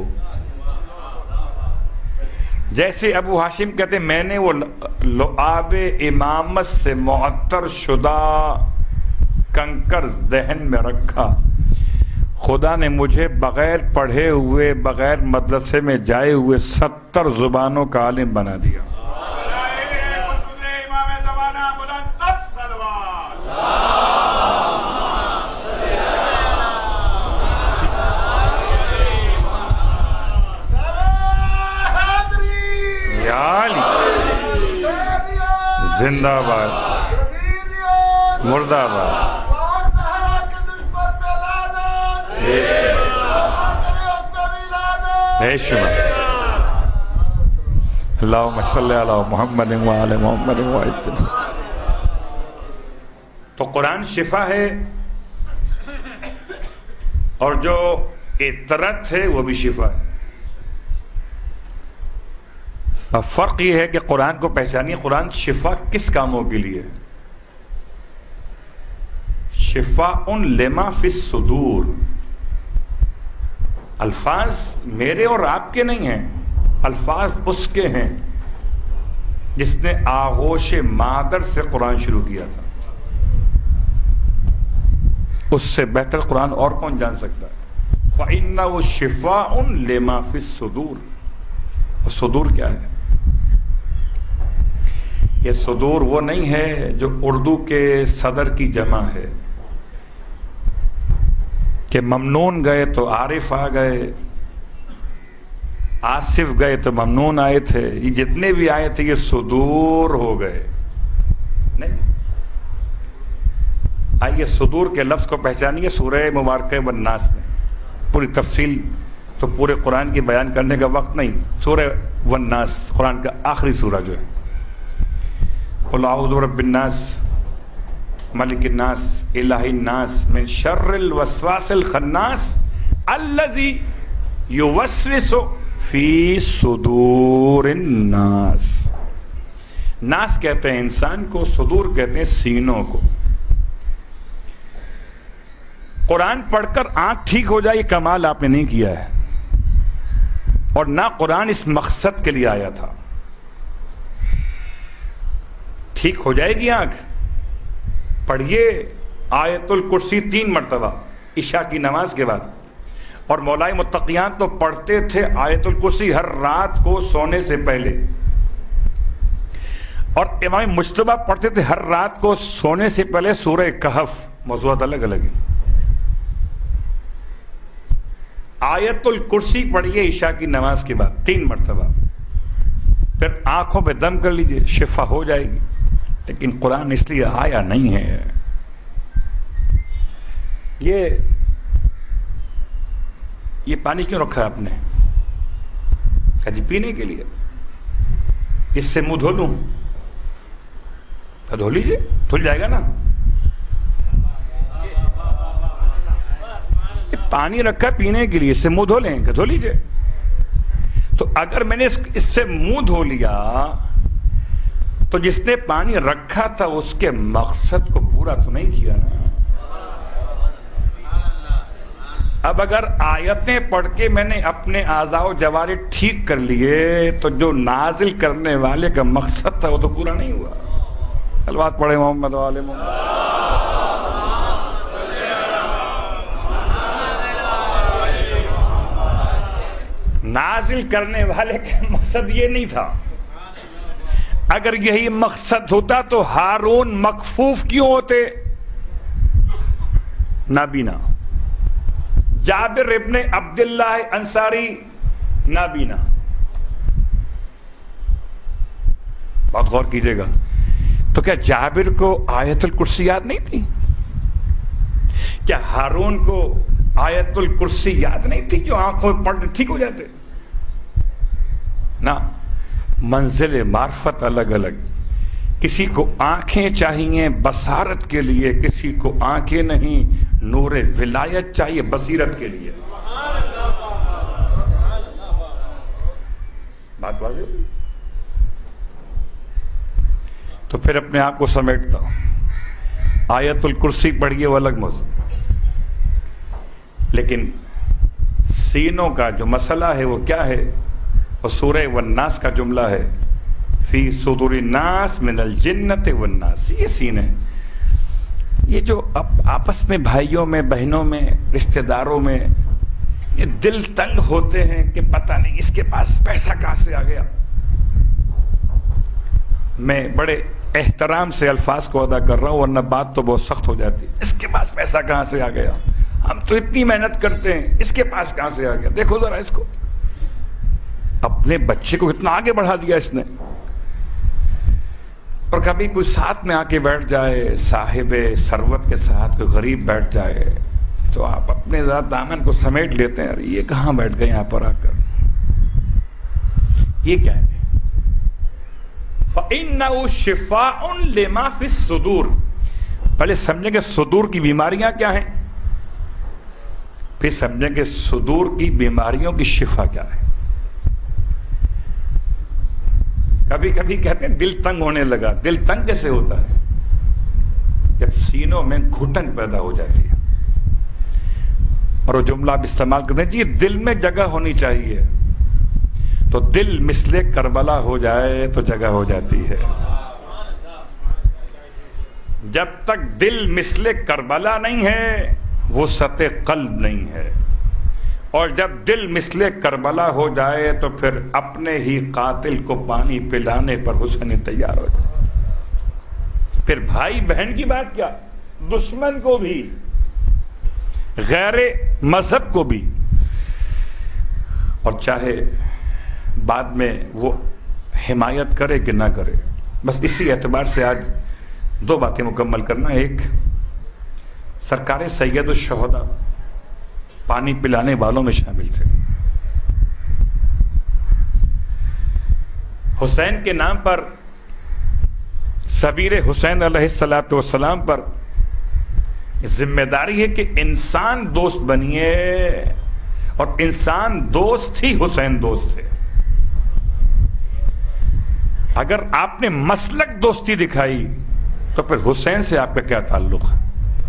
جیسے ابو ہاشم کہتے میں نے وہ لعاب امامت سے معطر شدہ کنکر دہن میں رکھا، خدا نے مجھے بغیر پڑھے ہوئے، بغیر مدرسے میں جائے ہوئے ستر زبانوں کا عالم بنا دیا۔ زندہ باد، مردہ باد۔ اللہم صلی علی محمد وعلی محمد وعجل۔ تو قرآن شفا ہے اور جو اطرت ہے وہ بھی شفا ہے۔ اب فرق یہ ہے کہ قرآن کو پہچانیے، قرآن شفا کس کاموں کے لیے؟ شفاء لما فی الصدور۔ الفاظ میرے اور آپ کے نہیں ہیں، الفاظ اس کے ہیں جس نے آغوش مادر سے قرآن شروع کیا تھا۔ اس سے بہتر قرآن اور کون جان سکتا ہے؟ فَإِنَّهُ شِفَاءٌ لِمَا فِي الصُّدُورِ۔ اور صدور کیا ہے؟ یہ صدور وہ نہیں ہے جو اردو کے صدر کی جمع ہے کہ ممنون گئے تو عارف آ گئے، آصف گئے تو ممنون آئے تھے، یہ جتنے بھی آئے تھے یہ صدور ہو گئے۔ نہیں، آئیے صدور کے لفظ کو پہچانیے سورہ مبارکہ والناس میں۔ پوری تفصیل تو پورے قرآن کی بیان کرنے کا وقت نہیں، سورہ والناس قرآن کا آخری سورہ جو ہے، قل اعوذ برب الناس ملک الناس الہ الناس من شر الوسواس الخناس الذی یوسوس فی صدور الناس۔ ناس کہتے ہیں انسان کو، صدور کہتے ہیں سینوں کو۔ قرآن پڑھ کر آنکھ ٹھیک ہو جائے یہ کمال آپ نے نہیں کیا ہے، اور نہ قرآن اس مقصد کے لیے آیا تھا۔ ٹھیک ہو جائے گی آنکھ، پڑھیے آیت الکرسی تین مرتبہ عشاء کی نماز کے بعد، اور مولائے متقیان تو پڑھتے تھے آیت الکرسی ہر رات کو سونے سے پہلے، اور امام مجتبیٰ پڑھتے تھے ہر رات کو سونے سے پہلے سورہ کہف۔ موضوعات الگ الگ ہیں۔ آیت الکرسی پڑھیے عشاء کی نماز کے بعد تین مرتبہ، پھر آنکھوں پہ دم کر لیجئے، شفا ہو جائے گی۔ لیکن قرآن اس لیے آیا نہیں ہے۔ یہ یہ پانی کیوں رکھا ہے آپ نے؟ جی پینے کے لیے۔ اس سے منہ دھو لوں؟ تو دھو لیجیے، دھل جائے گا نا۔ پانی رکھا پینے کے لیے، اس سے منہ دھو لیں کہ دھو لیجیے۔ تو اگر میں نے اس سے منہ دھو لیا تو جس نے پانی رکھا تھا اس کے مقصد کو پورا تو نہیں کیا نا۔ اب اگر آیتیں پڑھ کے میں نے اپنے اعضاء و جوارح ٹھیک کر لیے تو جو نازل کرنے والے کا مقصد تھا وہ تو پورا نہیں ہوا. الوات پڑھے محمد والے محمد. نازل کرنے والے کا مقصد یہ نہیں تھا. اگر یہی مقصد ہوتا تو ہارون مکفوف کیوں ہوتے؟ نابینا. جابر ابن عبداللہ انصاری نابینا. بہت غور کیجئے گا. تو کیا جابر کو آیت الکرسی یاد نہیں تھی؟ کیا ہارون کو آیت الکرسی یاد نہیں تھی جو آنکھوں میں پڑھ ٹھیک ہو جاتے؟ نہ. منزل معرفت الگ الگ. کسی کو آنکھیں چاہیے بصارت کے لیے، کسی کو آنکھیں نہیں نور ولایت چاہیے بصیرت کے لیے. بات واضح ہوئی؟ تو پھر اپنے آپ کو سمیٹتا ہوں. آیت الکرسی پڑھیے وہ الگ موضوع، لیکن سینوں کا جو مسئلہ ہے وہ کیا ہے؟ اور سورہ والناس کا جملہ ہے فی صدور الناس من الجنت والناس. یہ سینے یہ جو آپس میں بھائیوں میں بہنوں میں رشتہ داروں میں یہ دل تنگ ہوتے ہیں کہ پتہ نہیں اس کے پاس پیسہ کہاں سے آ گیا. میں بڑے احترام سے الفاظ کو ادا کر رہا ہوں ورنہ بات تو بہت سخت ہو جاتی. اس کے پاس پیسہ کہاں سے آ گیا؟ ہم تو اتنی محنت کرتے ہیں، اس کے پاس کہاں سے آ گیا؟ دیکھو ذرا اس کو. اپنے بچے کو اتنا آگے بڑھا دیا اس نے. اور کبھی کوئی ساتھ میں آ کے بیٹھ جائے، صاحب ثروت کے ساتھ کوئی غریب بیٹھ جائے تو آپ اپنے ذات دامن کو سمیٹ لیتے ہیں. یہ کہاں بیٹھ گئے یہاں پر آ کر؟ یہ کیا ہے؟ فَإِنَّهُ شِفَاءٌ لِمَا فِي الصُّدُورِ. پہلے سمجھیں کہ صدور کی بیماریاں کیا ہیں، پھر سمجھیں کہ صدور کی بیماریوں کی شفا کیا ہے. کبھی کبھی کہتے ہیں دل تنگ ہونے لگا. دل تنگ کیسے ہوتا ہے؟ جب سینوں میں گھٹن پیدا ہو جاتی ہے. اور وہ جملہ آپ استعمال کرتے ہیں جی دل میں جگہ ہونی چاہیے، تو دل مثل کربلا ہو جائے تو جگہ ہو جاتی ہے. جب تک دل مثل کربلا نہیں ہے وسعت قلب نہیں ہے. اور جب دل مثل کربلا ہو جائے تو پھر اپنے ہی قاتل کو پانی پلانے پر حسن تیار ہو جائے. پھر بھائی بہن کی بات کیا، دشمن کو بھی، غیر مذہب کو بھی. اور چاہے بعد میں وہ حمایت کرے کہ نہ کرے. بس اسی اعتبار سے آج دو باتیں مکمل کرنا. ایک، سرکار سید الشہداء پانی پلانے والوں میں شامل تھے. حسین کے نام پر، سبیر حسین علیہ الصلوۃ والسلام پر ذمہ داری ہے کہ انسان دوست بنیے، اور انسان دوست ہی حسین دوست تھے. اگر آپ نے مسلک دوستی دکھائی تو پھر حسین سے آپ کا کیا تعلق ہے؟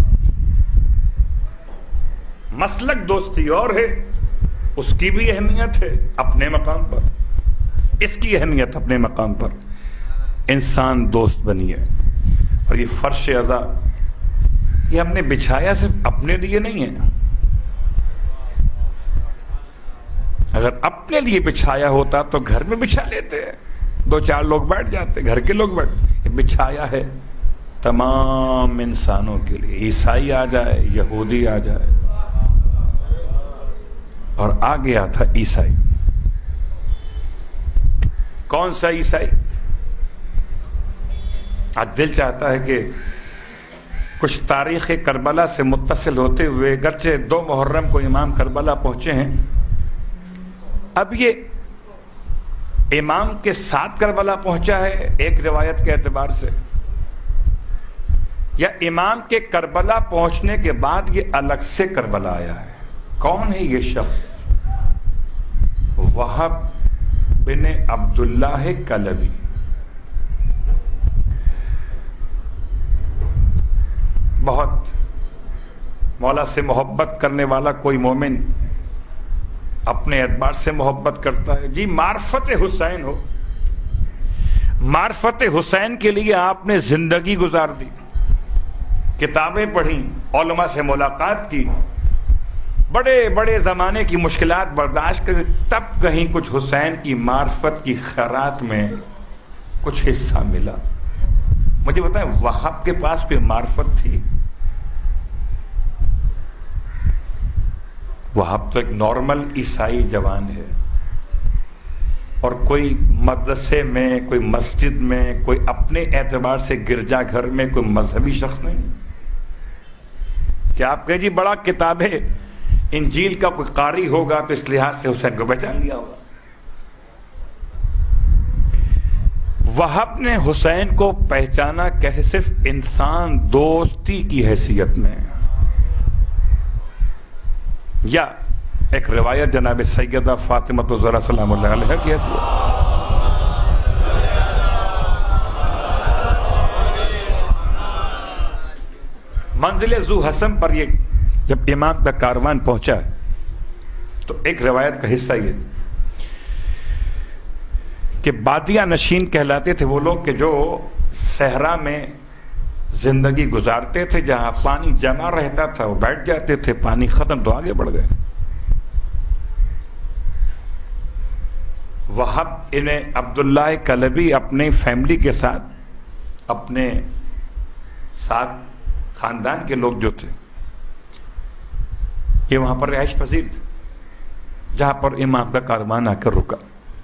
مسلک دوستی اور ہے، اس کی بھی اہمیت ہے اپنے مقام پر، اس کی اہمیت اپنے مقام پر. انسان دوست بنیے. اور یہ فرش عزا یہ ہم نے بچھایا صرف اپنے لیے نہیں ہے. اگر اپنے لیے بچھایا ہوتا تو گھر میں بچھا لیتے ہیں، دو چار لوگ بیٹھ جاتے، گھر کے لوگ بیٹھ. یہ بچھایا ہے تمام انسانوں کے لیے. عیسائی آ جائے، یہودی آ جائے، اور آ گیا تھا عیسائی. کون سا عیسائی؟ آج دل چاہتا ہے کہ کچھ تاریخ کربلا سے متصل ہوتے ہوئے، گرچہ دو محرم کو امام کربلا پہنچے ہیں، اب یہ امام کے ساتھ کربلا پہنچا ہے ایک روایت کے اعتبار سے، یا امام کے کربلا پہنچنے کے بعد یہ الگ سے کربلا آیا ہے. کون ہے یہ شخص؟ وہب بن عبداللہ کلبی. بہت مولا سے محبت کرنے والا کوئی مومن اپنے اعتبار سے محبت کرتا ہے؟ جی معرفت حسین ہو. معرفت حسین کے لیے آپ نے زندگی گزار دی، کتابیں پڑھی، علماء سے ملاقات کی، بڑے بڑے زمانے کی مشکلات برداشت کر، تب کہیں کچھ حسین کی معرفت کی خیرات میں کچھ حصہ ملا. مجھے بتائیں وہاب کے پاس کوئی معرفت تھی؟ وہاب تو ایک نارمل عیسائی جوان ہے، اور کوئی مدرسے میں، کوئی مسجد میں، کوئی اپنے اعتبار سے گرجا گھر میں کوئی مذہبی شخص نہیں. کیا آپ کہیں جی بڑا کتابیں انجیل کا کوئی قاری ہوگا تو اس لحاظ سے حسین کو پہچان لیا ہوگا؟ وہاب نے حسین کو پہچانا کیسے؟ صرف انسان دوستی کی حیثیت میں. یا ایک روایت جناب سیدہ فاطمہ الزہرا سلام اللہ علیہا کی حیثیت. منزل ذو حسن پر یہ جب امام کا کاروان پہنچا تو ایک روایت کا حصہ یہ کہ بادیہ نشین کہلاتے تھے وہ لوگ کہ جو صحرا میں زندگی گزارتے تھے، جہاں پانی جمع رہتا تھا وہ بیٹھ جاتے تھے، پانی ختم تو آگے بڑھ گئے. وہاب انہیں عبداللہ کلبی اپنے فیملی کے ساتھ، اپنے ساتھ خاندان کے لوگ جو تھے یہ وہاں پر رہائش پذیر تھے جہاں پر امام کا کاروان آ کر رکا.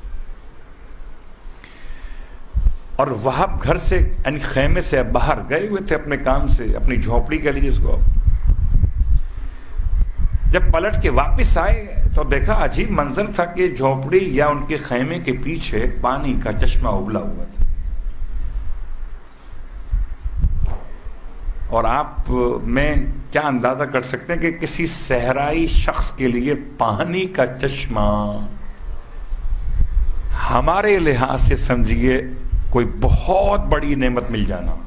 اور وہاب گھر سے یعنی خیمے سے باہر گئے ہوئے تھے اپنے کام سے، اپنی جھونپڑی کے لیے. اس کو جب پلٹ کے واپس آئے تو دیکھا عجیب منظر تھا کہ جھونپڑی یا ان کے خیمے کے پیچھے پانی کا چشمہ ابلا ہوا تھا. اور آپ میں کیا اندازہ کر سکتے ہیں کہ کسی صحرائی شخص کے لیے پانی کا چشمہ ہمارے لحاظ سے سمجھیے کوئی بہت بڑی نعمت مل جانا.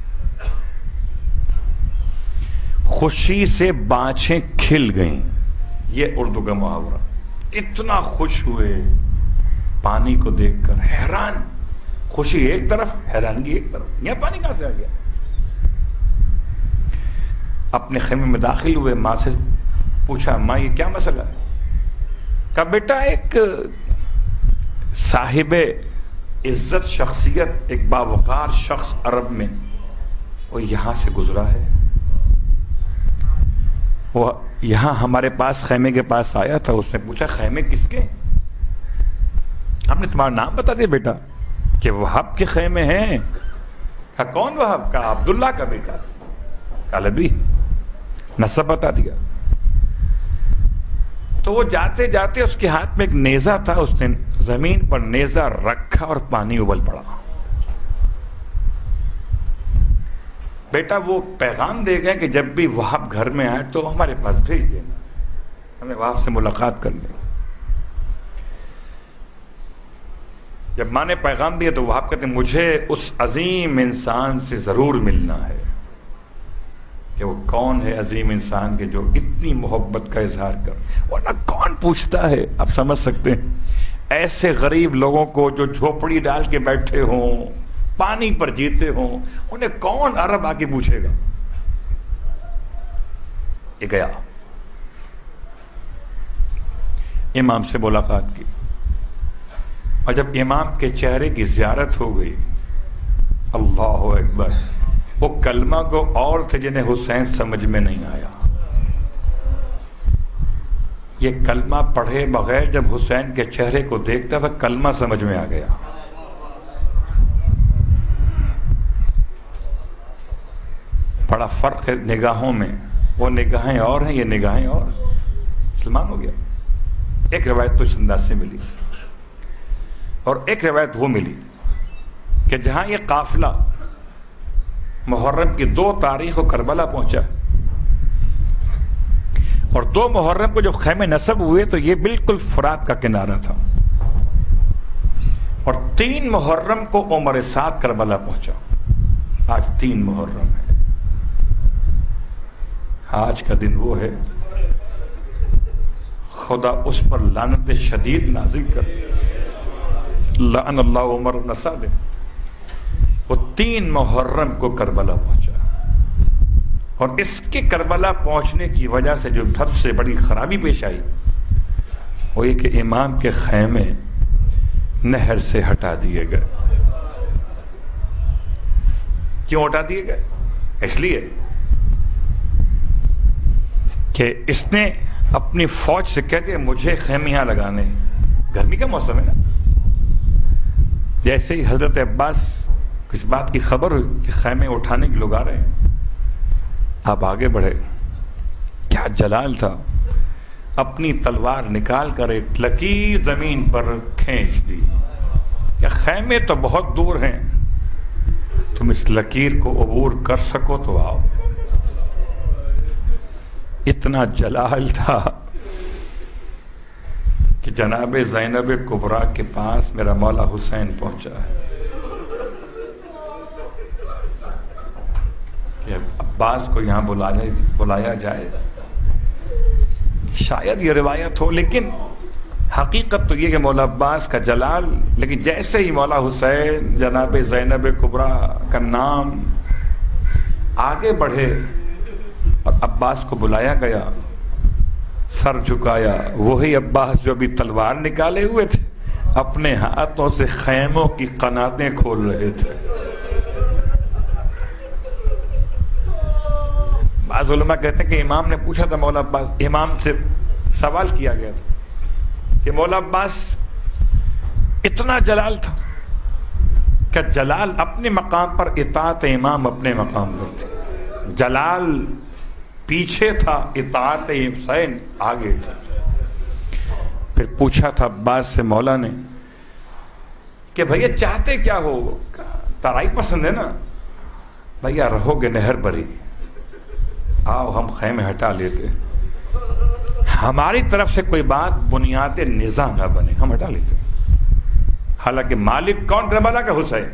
خوشی سے بانچیں کھل گئیں، یہ اردو کا محاورہ. اتنا خوش ہوئے پانی کو دیکھ کر، حیران. خوشی ایک طرف، حیرانگی ایک طرف. یہ پانی کہاں سے آ گیا؟ اپنے خیمے میں داخل ہوئے، ماں سے پوچھا ماں یہ کیا مسئلہ ہے؟ کہا بیٹا ایک صاحب عزت شخصیت، ایک باوقار شخص عرب میں وہ یہاں سے گزرا ہے، وہ یہاں ہمارے پاس خیمے کے پاس آیا تھا. اس نے پوچھا خیمے کس کے؟ ہم نے تمہارا نام بتا دیا بیٹا کہ وہاب کے خیمے ہیں. کہا کون وہاب؟ کہا عبداللہ کا بیٹا. کہا لبی نسب بتا دیا. تو وہ جاتے جاتے اس کے ہاتھ میں ایک نیزہ تھا، اس نے زمین پر نیزہ رکھا اور پانی ابل پڑا. بیٹا وہ پیغام دے گئے کہ جب بھی وہاب گھر میں آئے تو ہمارے پاس بھیج دینا، ہمیں وہاب سے ملاقات کرنی. جب ماں نے پیغام دیا تو وہاب کہتے ہیں مجھے اس عظیم انسان سے ضرور ملنا ہے. کہ وہ کون ہے عظیم انسان کے جو اتنی محبت کا اظہار کر، ورنہ کون پوچھتا ہے؟ آپ سمجھ سکتے ہیں ایسے غریب لوگوں کو جو جھوپڑی ڈال کے بیٹھے ہوں، پانی پر جیتے ہوں، انہیں کون عرب آ کے پوچھے گا؟ یہ گیا امام سے ملاقات کی، اور جب امام کے چہرے کی زیارت ہو گئی، اللہ اکبر، وہ کلمہ کو اور تھے جنہیں حسین سمجھ میں نہیں آیا. یہ کلمہ پڑھے بغیر جب حسین کے چہرے کو دیکھتا تھا کلمہ سمجھ میں آ گیا. بڑا فرق ہے نگاہوں میں، وہ نگاہیں اور ہیں، یہ نگاہیں اور. مسلمان ہو گیا. ایک روایت تو اس انداز سے ملی، اور ایک روایت وہ ملی کہ جہاں یہ قافلہ محرم کی دو تاریخ کو کربلا پہنچا، اور دو محرم کو جو خیمے نصب ہوئے تو یہ بالکل فرات کا کنارہ تھا، اور تین محرم کو عمر سعد کربلا پہنچا. آج تین محرم ہے. آج کا دن وہ ہے خدا اس پر لعنت شدید نازل کر، لعن اللہ عمر بن سعد۔ وہ تین محرم کو کربلا پہنچا، اور اس کے کربلا پہنچنے کی وجہ سے جو سب سے بڑی خرابی پیش آئی وہ یہ کہ امام کے خیمے نہر سے ہٹا دیے گئے۔ کیوں ہٹا دیے گئے؟ اس لیے کہ اس نے اپنی فوج سے کہہ دیا مجھے خیمے یہاں لگانے، گرمی کا موسم ہے نا۔ جیسے ہی حضرت عباس اس بات کی خبر ہوئی کہ خیمے اٹھانے کے لوگ آ رہے ہیں، آپ آگے بڑھے۔ کیا جلال تھا، اپنی تلوار نکال کر ایک لکیر زمین پر کھینچ دی کہ خیمے تو بہت دور ہیں، تم اس لکیر کو عبور کر سکو تو آؤ۔ اتنا جلال تھا کہ جناب زینب کبریٰ کے پاس میرا مولا حسین پہنچا ہے کہ عباس کو یہاں بلایا جائے۔ شاید یہ روایت ہو، لیکن حقیقت تو یہ کہ مولا عباس کا جلال، لیکن جیسے ہی مولا حسین جناب زینب کبریٰ کا نام آگے بڑھے اور عباس کو بلایا گیا، سر جھکایا، وہی عباس جو ابھی تلوار نکالے ہوئے تھے اپنے ہاتھوں سے خیموں کی قناتیں کھول رہے تھے۔ بعض علماء کہتے ہیں کہ امام نے پوچھا تھا مولا عباس، امام سے سوال کیا گیا تھا کہ مولا عباس اتنا جلال تھا کہ جلال اپنے مقام پر، اطاعت امام اپنے مقام پر تھی۔ جلال پیچھے تھا، اطاعت حسین آگے تھا۔ پھر پوچھا تھا عباس سے مولا نے کہ بھیا چاہتے کیا ہو؟ ترائی پسند ہے نا؟ بھیا رہو گے نہر بری، آؤ ہم خیمے ہٹا لیتے، ہماری طرف سے کوئی بات بنیاد نزاع نہ بنے، ہم ہٹا لیتے۔ حالانکہ مالک کون؟ کربلا کا حسین۔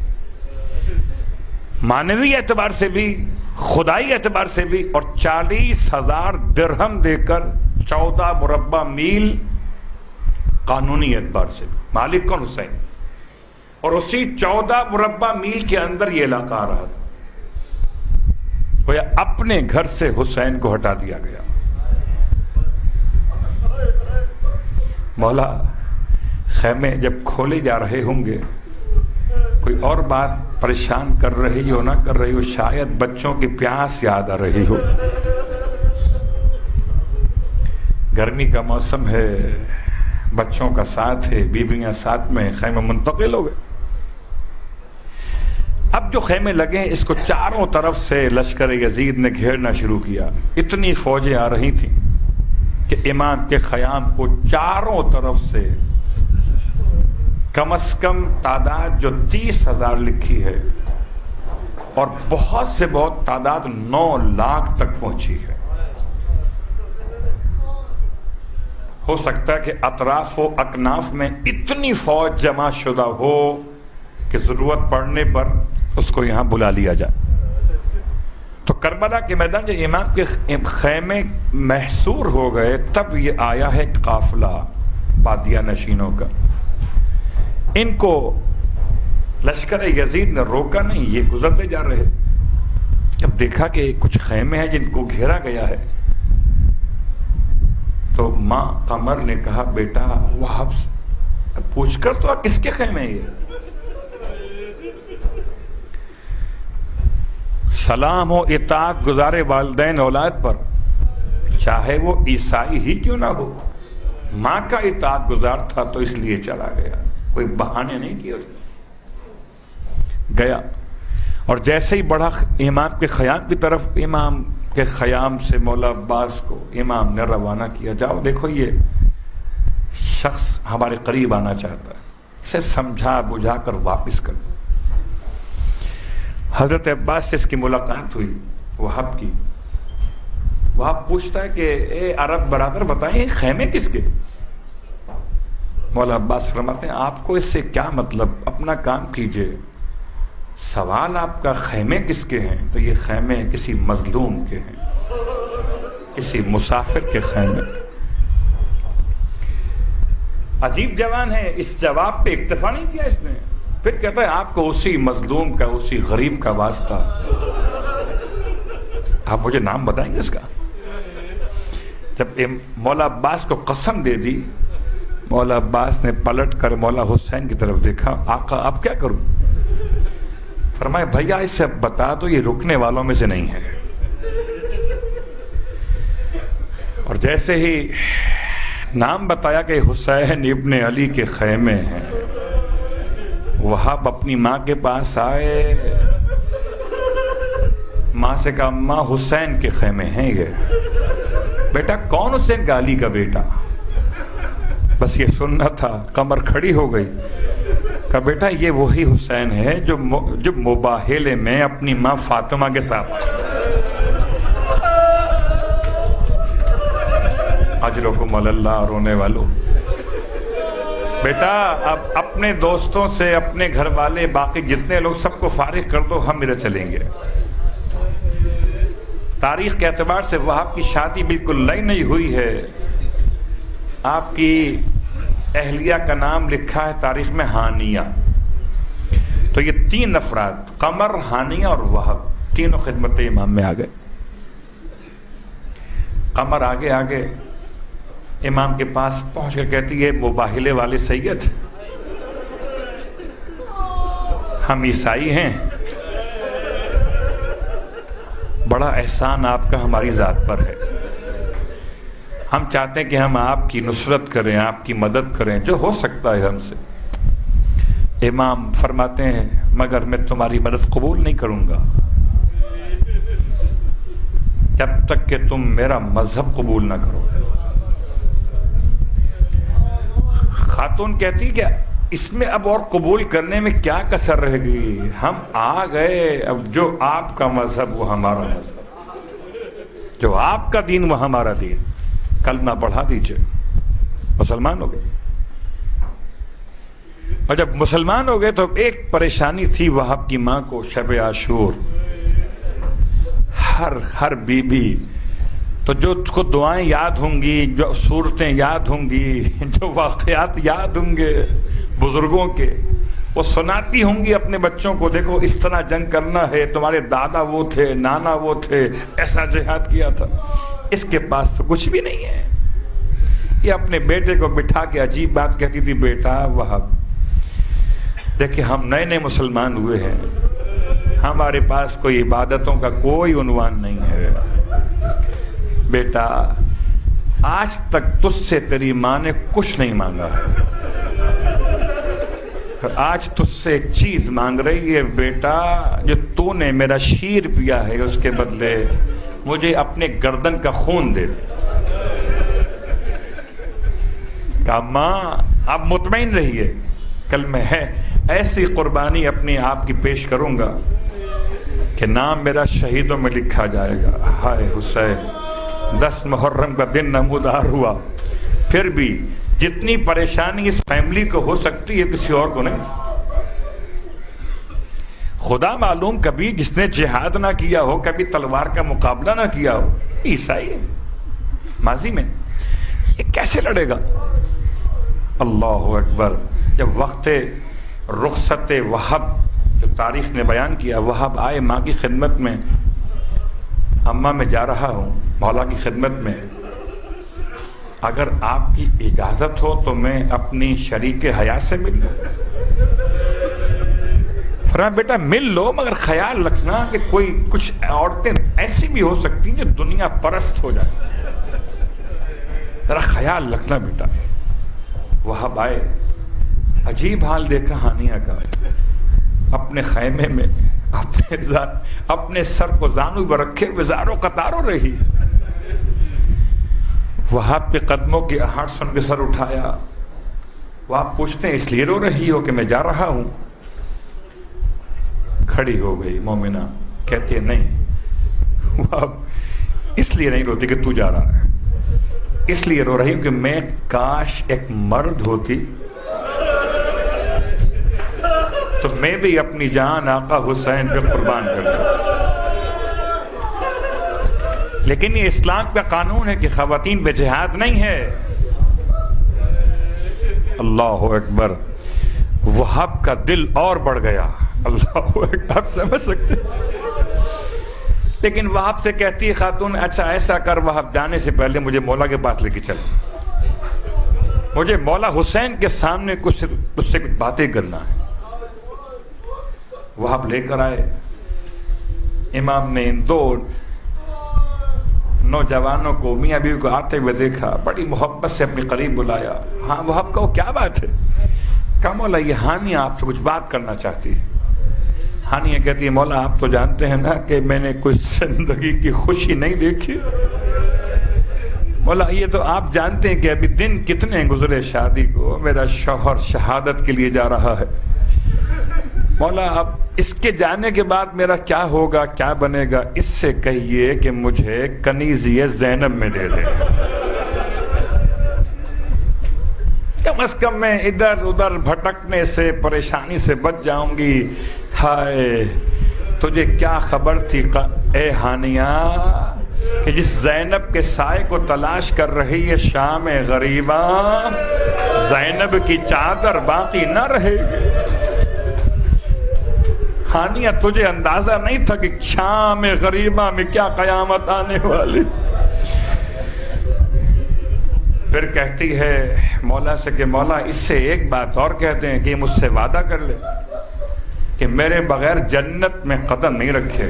معنوی اعتبار سے بھی، خدائی اعتبار سے بھی، اور چالیس ہزار درہم دے کر چودہ مربع میل قانونی اعتبار سے بھی مالک کون؟ حسین۔ اور اسی چودہ مربع میل کے اندر یہ علاقہ آ رہا تھا، گویا اپنے گھر سے حسین کو ہٹا دیا گیا۔ مولا خیمے جب کھولے جا رہے ہوں گے، کوئی اور بات پریشان کر رہی ہو نہ کر رہی ہو، شاید بچوں کی پیاس یاد آ رہی ہو، گرمی کا موسم ہے، بچوں کا ساتھ ہے، بیویاں ساتھ میں، خیمے منتقل ہو گئے۔ اب جو خیمے لگے اس کو چاروں طرف سے لشکر یزید نے گھیرنا شروع کیا۔ اتنی فوجیں آ رہی تھیں کہ امام کے خیام کو چاروں طرف سے کم از کم تعداد جو تیس ہزار لکھی ہے، اور بہت سے بہت تعداد نو لاکھ تک پہنچی ہے۔ ہو سکتا ہے کہ اطراف و اکناف میں اتنی فوج جمع شدہ ہو کہ ضرورت پڑنے پر اس کو یہاں بلا لیا جائے۔ تو کربلا کے میدان جب امام کے خیمے محصور ہو گئے، تب یہ آیا ہے قافلہ بادیہ نشینوں کا۔ ان کو لشکر یزید نے روکا نہیں، یہ گزرتے جا رہے۔ جب دیکھا کہ کچھ خیمے ہیں جن کو گھیرا گیا ہے، تو ماں قمر نے کہا بیٹا وہاں پوچھ کر تو کس کے خیمے ہیں یہ؟ سلام ہو اطاعت گزارے والدین اولاد پر، چاہے وہ عیسائی ہی کیوں نہ ہو۔ ماں کا اطاعت گزار تھا تو اس لیے چلا گیا، کوئی بہانے نہیں کیا، اس نے گیا۔ اور جیسے ہی بڑھا امام کے خیام کی طرف، امام کے خیام سے مولا عباس کو امام نے روانہ کیا، جاؤ دیکھو یہ شخص ہمارے قریب آنا چاہتا ہے، اسے سمجھا بجھا کر واپس کر۔ حضرت عباس سے اس کی ملاقات ہوئی، وہب کی۔ وہب پوچھتا ہے کہ اے عرب برادر بتائیں یہ خیمے کس کے؟ مولا عباس فرماتے ہیں آپ کو اس سے کیا مطلب، اپنا کام کیجئے، سوال آپ کا خیمے کس کے ہیں؟ تو یہ خیمے کسی مظلوم کے ہیں۔ کسی مسافر کے خیمے. عجیب جوان ہے، اس جواب پہ اکتفا نہیں کیا اس نے. پھر کہتا ہے آپ کو اسی مظلوم کا، اسی غریب کا واسطہ، آپ مجھے نام بتائیں گے اس کا؟ جب مولا عباس کو قسم دے دی، مولا عباس نے پلٹ کر مولا حسین کی طرف دیکھا. آقا اب کیا کروں؟ فرمایا بھیا اس سے بتا دو یہ رکنے والوں میں سے نہیں ہے. اور جیسے ہی نام بتایا کہ حسین ابن علی کے خیمے ہیں، وہاب اپنی ماں کے پاس آئے. ماں سے کہا ماں حسین کے خیمے ہیں یہ. بیٹا کون حسین کا؟ علی کا بیٹا. بس یہ سننا تھا. قمر کھڑی ہو گئی. کہا بیٹا یہ وہی حسین ہے جو جو مباہلے میں اپنی ماں فاطمہ کے ساتھ. اجرکم اللہ. رونے والوں، بیٹا اب اپنے دوستوں سے، اپنے گھر والے، باقی جتنے لوگ سب کو فارغ کر دو، ہم ادھر چلیں گے. تاریخ کے اعتبار سے وہاب کی شادی بالکل نئی نہیں ہوئی ہے. آپ کی اہلیہ کا نام لکھا ہے تاریخ میں ہانیہ. تو یہ تین افراد، قمر، ہانیہ اور وہب، تینوں خدمت امام میں آ گئے. قمر آگے آگے امام کے پاس پہنچ کر کہتی ہے مباہلے والے سید، ہم عیسائی ہیں، بڑا احسان آپ کا ہماری ذات پر ہے. ہم چاہتے ہیں کہ ہم آپ کی نصرت کریں، آپ کی مدد کریں، جو ہو سکتا ہے ہم سے. امام فرماتے ہیں مگر میں تمہاری مدد قبول نہیں کروں گا جب تک کہ تم میرا مذہب قبول نہ کرو. خاتون کہتی کہ اس میں اب اور قبول کرنے میں کیا کسر رہ گئی؟ ہم آ گئے، اب جو آپ کا مذہب وہ ہمارا مذہب، جو آپ کا دین وہ ہمارا دین. کلمہ پڑھا دیجئے. مسلمان ہو گئے. اور جب مسلمان ہو گئے تو ایک پریشانی تھی وہاب کی ماں کو، شب عاشور. ہر ہر بی بی تو جو کو دعائیں یاد ہوں گی، جو صورتیں یاد ہوں گی، جو واقعات یاد ہوں گے بزرگوں کے، وہ سناتی ہوں گی اپنے بچوں کو، دیکھو اس طرح جنگ کرنا ہے، تمہارے دادا وہ تھے، نانا وہ تھے، ایسا جہاد کیا تھا. اس کے پاس تو کچھ بھی نہیں ہے. یہ اپنے بیٹے کو بٹھا کے عجیب بات کہتی تھی، بیٹا وہاب دیکھیں ہم نئے نئے مسلمان ہوئے ہیں، ہمارے پاس کوئی عبادتوں کا کوئی عنوان نہیں ہے. بیٹا آج تک تجھ سے تیری ماں نے کچھ نہیں مانگا، آج تجھ سے ایک چیز مانگ رہی ہے. بیٹا جو تو نے میرا شیر پیا ہے اس کے بدلے مجھے اپنے گردن کا خون دے دے. کہا ماں آپ مطمئن رہیے، کل میں ہے ایسی قربانی اپنی آپ کی پیش کروں گا کہ نام میرا شہیدوں میں لکھا جائے گا. ہائے حسین، دس محرم کا دن نمودار ہوا، پھر بھی جتنی پریشانی اس فیملی کو ہو سکتی ہے کسی اور کو نہیں. خدا معلوم کبھی جس نے جہاد نہ کیا ہو، کبھی تلوار کا مقابلہ نہ کیا ہو، عیسائی ہے ماضی میں، یہ کیسے لڑے گا؟ اللہ اکبر. جب وقت رخصت وہب جو تاریخ نے بیان کیا، وہب آئے ماں کی خدمت میں، اماں میں جا رہا ہوں مولا کی خدمت میں، اگر آپ کی اجازت ہو تو میں اپنی شریک حیات سے مل لوں. فرمایا بیٹا مل لو، مگر خیال رکھنا کہ کوئی کچھ عورتیں ایسی بھی ہو سکتی ہیں جو دنیا پرست ہو جائے، ذرا خیال رکھنا بیٹا. وہاں آئے، عجیب حال دیکھا ہانیہ کا. اپنے خیمے میں اپنے اپنے سر کو زانو پر رکھے ہوئے زاروں قطاروں رہی. وہاب کے قدموں کی آہٹ سن کے سر اٹھایا. وہ آپ پوچھتے ہیں اس لیے رو رہی ہو کہ میں جا رہا ہوں؟ کھڑی ہو گئی مومنہ، کہتی ہے نہیں، وہ اب اس لیے نہیں روتی کہ تو جا رہا ہے، اس لیے رو رہی ہوں کہ میں کاش ایک مرد ہوتی تو میں بھی اپنی جان آقا حسین پہ قربان کرتا. لیکن یہ اسلام کا قانون ہے کہ خواتین پہ جہاد نہیں ہے. اللہ اکبر. وہاب کا دل اور بڑھ گیا. اللہ اکبر. آپ سمجھ سکتے. لیکن وہاب سے کہتی ہے خاتون اچھا ایسا کر وہاب جانے سے پہلے مجھے مولا کے پاس لے کے چل, مجھے مولا حسین کے سامنے کچھ اس سے کچھ باتیں کرنا ہے. وہاب لے کر آئے. امام نے ان دو نوجوانوں کو میاں بیوی کو آتے ہوئے دیکھا, بڑی محبت سے اپنے قریب بلایا. ہاں وہاب کہو کیا بات ہے؟ کہا مولا یہ ہانیہ آپ سے کچھ بات کرنا چاہتی ہے. ہانیہ کہتی ہے مولا آپ تو جانتے ہیں نا کہ میں نے کوئی زندگی کی خوشی نہیں دیکھی. مولا یہ تو آپ جانتے ہیں کہ ابھی دن کتنے گزرے شادی کو, میرا شوہر شہادت کے لیے جا رہا ہے. مولا اب اس کے جانے کے بعد میرا کیا ہوگا کیا بنے گا, اس سے کہیے کہ مجھے کنیزیہ زینب میں دے دے, کم از کم میں ادھر ادھر بھٹکنے سے پریشانی سے بچ جاؤں گی. ہائے تجھے کیا خبر تھی اے ہانیہ کہ جس زینب کے سائے کو تلاش کر رہی ہے شام غریبہ, زینب کی چادر باقی نہ رہے گی. ہانیہ تجھے اندازہ نہیں تھا کہ شام غریبہ میں کیا قیامت آنے والی. پھر کہتی ہے مولا سے کہ مولا اس سے ایک بات اور کہتے ہیں کہ مجھ سے وعدہ کر لے کہ میرے بغیر جنت میں قدم نہیں رکھے.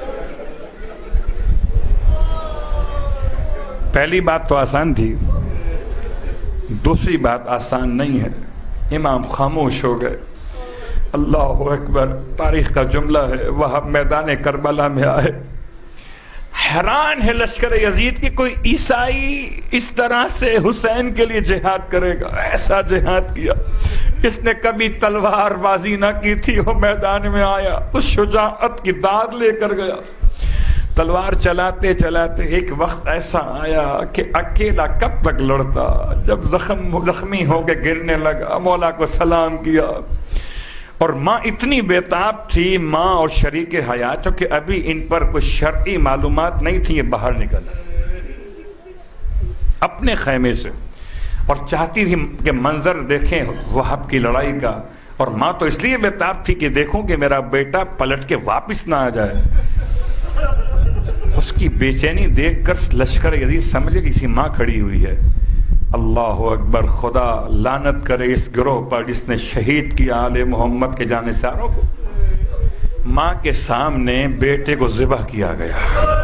پہلی بات تو آسان تھی, دوسری بات آسان نہیں ہے. امام خاموش ہو گئے. اللہ اکبر. تاریخ کا جملہ ہے, وہ میدان کربلا میں آئے. حیران ہے لشکر یزید کی کوئی عیسائی اس طرح سے حسین کے لیے جہاد کرے گا. ایسا جہاد کیا اس نے کبھی تلوار بازی نہ کی تھی. وہ میدان میں آیا, اس شجاعت کی داد لے کر گیا. تلوار چلاتے چلاتے ایک وقت ایسا آیا کہ اکیلا کب تک لڑتا. جب زخم زخمی ہو کے گرنے لگا, مولا کو سلام کیا. اور ماں اتنی بےتاب تھی, ماں اور شریک حیات, کہ ابھی ان پر کچھ شرعی معلومات نہیں تھی. یہ باہر نکلا اپنے خیمے سے اور چاہتی تھی کہ منظر دیکھیں وہاب کی لڑائی کا. اور ماں تو اس لیے بےتاب تھی کہ دیکھوں کہ میرا بیٹا پلٹ کے واپس نہ آ جائے. اس کی بے چینی دیکھ کر لشکر یزید سمجھے کہ کسی ماں کھڑی ہوئی ہے. اللہ اکبر. خدا لعنت کرے اس گروہ پر جس نے شہید کیا آل محمد کے جانثاروں کو. ماں کے سامنے بیٹے کو ذبح کیا گیا.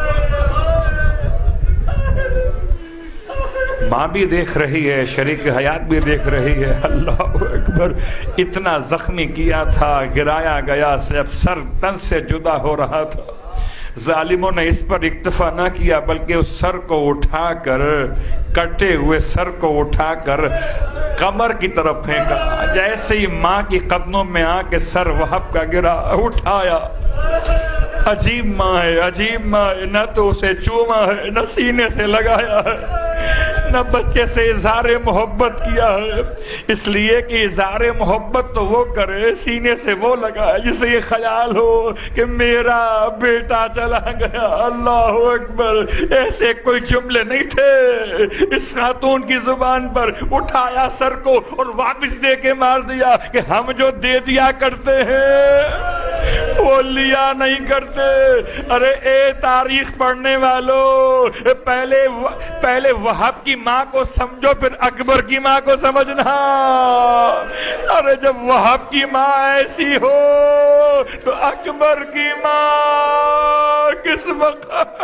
ماں بھی دیکھ رہی ہے, شریک حیات بھی دیکھ رہی ہے. اللہ اکبر. اتنا زخمی کیا تھا, گرایا گیا, صرف سر تن سے جدا ہو رہا تھا. ظالموں نے اس پر اکتفا نہ کیا بلکہ اس سر کو اٹھا کر, کٹے ہوئے سر کو اٹھا کر قمر کی طرف پھینکا. جیسے ہی ماں کی قدموں میں آ کے سر وہاب کا گرا, اٹھایا. عجیب ماں ہے, عجیب ماں ہے. نہ تو اسے چوما ہے, نہ سینے سے لگایا ہے, نہ بچے سے اظہار محبت کیا ہے. اس لیے کہ اظہار محبت تو وہ کرے, سینے سے وہ لگائے جسے یہ خیال ہو کہ میرا بیٹا چلا گیا. اللہ اکبر. ایسے کوئی جملے نہیں تھے اس خاتون کی زبان پر. اٹھایا سر کو اور واپس دے کے مار دیا کہ ہم جو دے دیا کرتے ہیں وہ لیا نہیں کرتے. ارے اے تاریخ پڑھنے والوں, پہلے پہلے وہاب کی ماں کو سمجھو پھر اکبر کی ماں کو سمجھنا. ارے جب وہاب کی ماں ایسی ہو تو اکبر کی ماں کس وقت.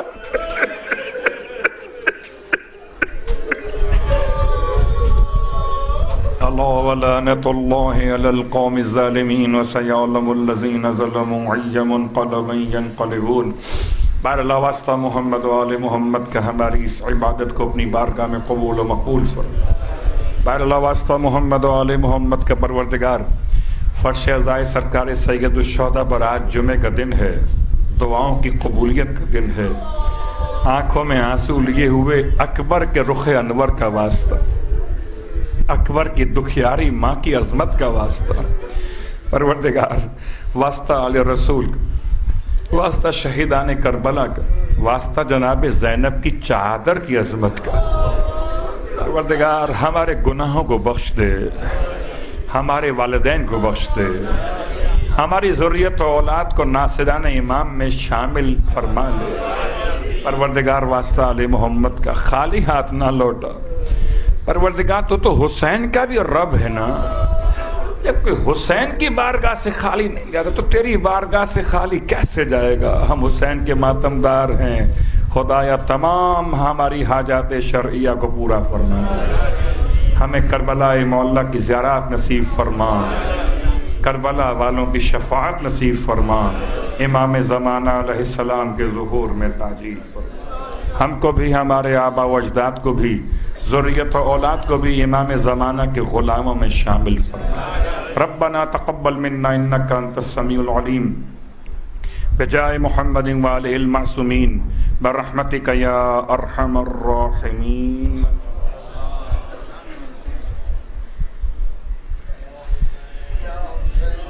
اللہ ولعنت اللہ علی القوم الظالمین وسیعلم الذین ظلموا ای منقلب ینقلبون. بار اللہ واسطہ محمد و آل محمد کا ہماری اس عبادت کو اپنی بارگاہ میں قبول و مقبول فرما. بار اللہ واسطہ محمد و آل محمد کا پروردگار, فرش عزائے سرکار سید الشہداء پر آج جمعے کا دن ہے, دعاؤں کی قبولیت کا دن ہے. آنکھوں میں آنسو لیے ہوئے اکبر کے رخ انور کا واسطہ, اکبر کی دکھیاری ماں کی عظمت کا واسطہ. پروردگار واسطہ آل رسول واسطہ شہیدان کربلا کا، واسطہ جناب زینب کی چادر کی عظمت کا، پروردگار ہمارے گناہوں کو بخش دے، ہمارے والدین کو بخش دے، ہماری ذریت و اولاد کو ناصران امام میں شامل فرما لے۔ پروردگار واسطہ علی محمد کا خالی ہاتھ نہ لوٹا۔ پروردگار تو تو حسین کا بھی رب ہے نا، جب کوئی حسین کی بارگاہ سے خالی نہیں جاتا تو تیری بارگاہ سے خالی کیسے جائے گا؟ ہم حسین کے ماتمدار ہیں، خدایا تمام ہماری حاجات شرعیہ کو پورا فرما، ہمیں کربلا مولا کی زیارات نصیب فرما، کربلا والوں کی شفاعت نصیب فرما، امام زمانہ علیہ السلام کے ظہور میں تاجیل فرما، ہم کو بھی، ہمارے آبا و اجداد کو بھی، ذریت و اولاد کو بھی امام زمانہ کے غلاموں میں شامل فرما۔ ربنا تقبل منا انک انت السمیع العلیم بجائے محمد وآلہ المعصومین برحمتک یا ارحم الراحمین۔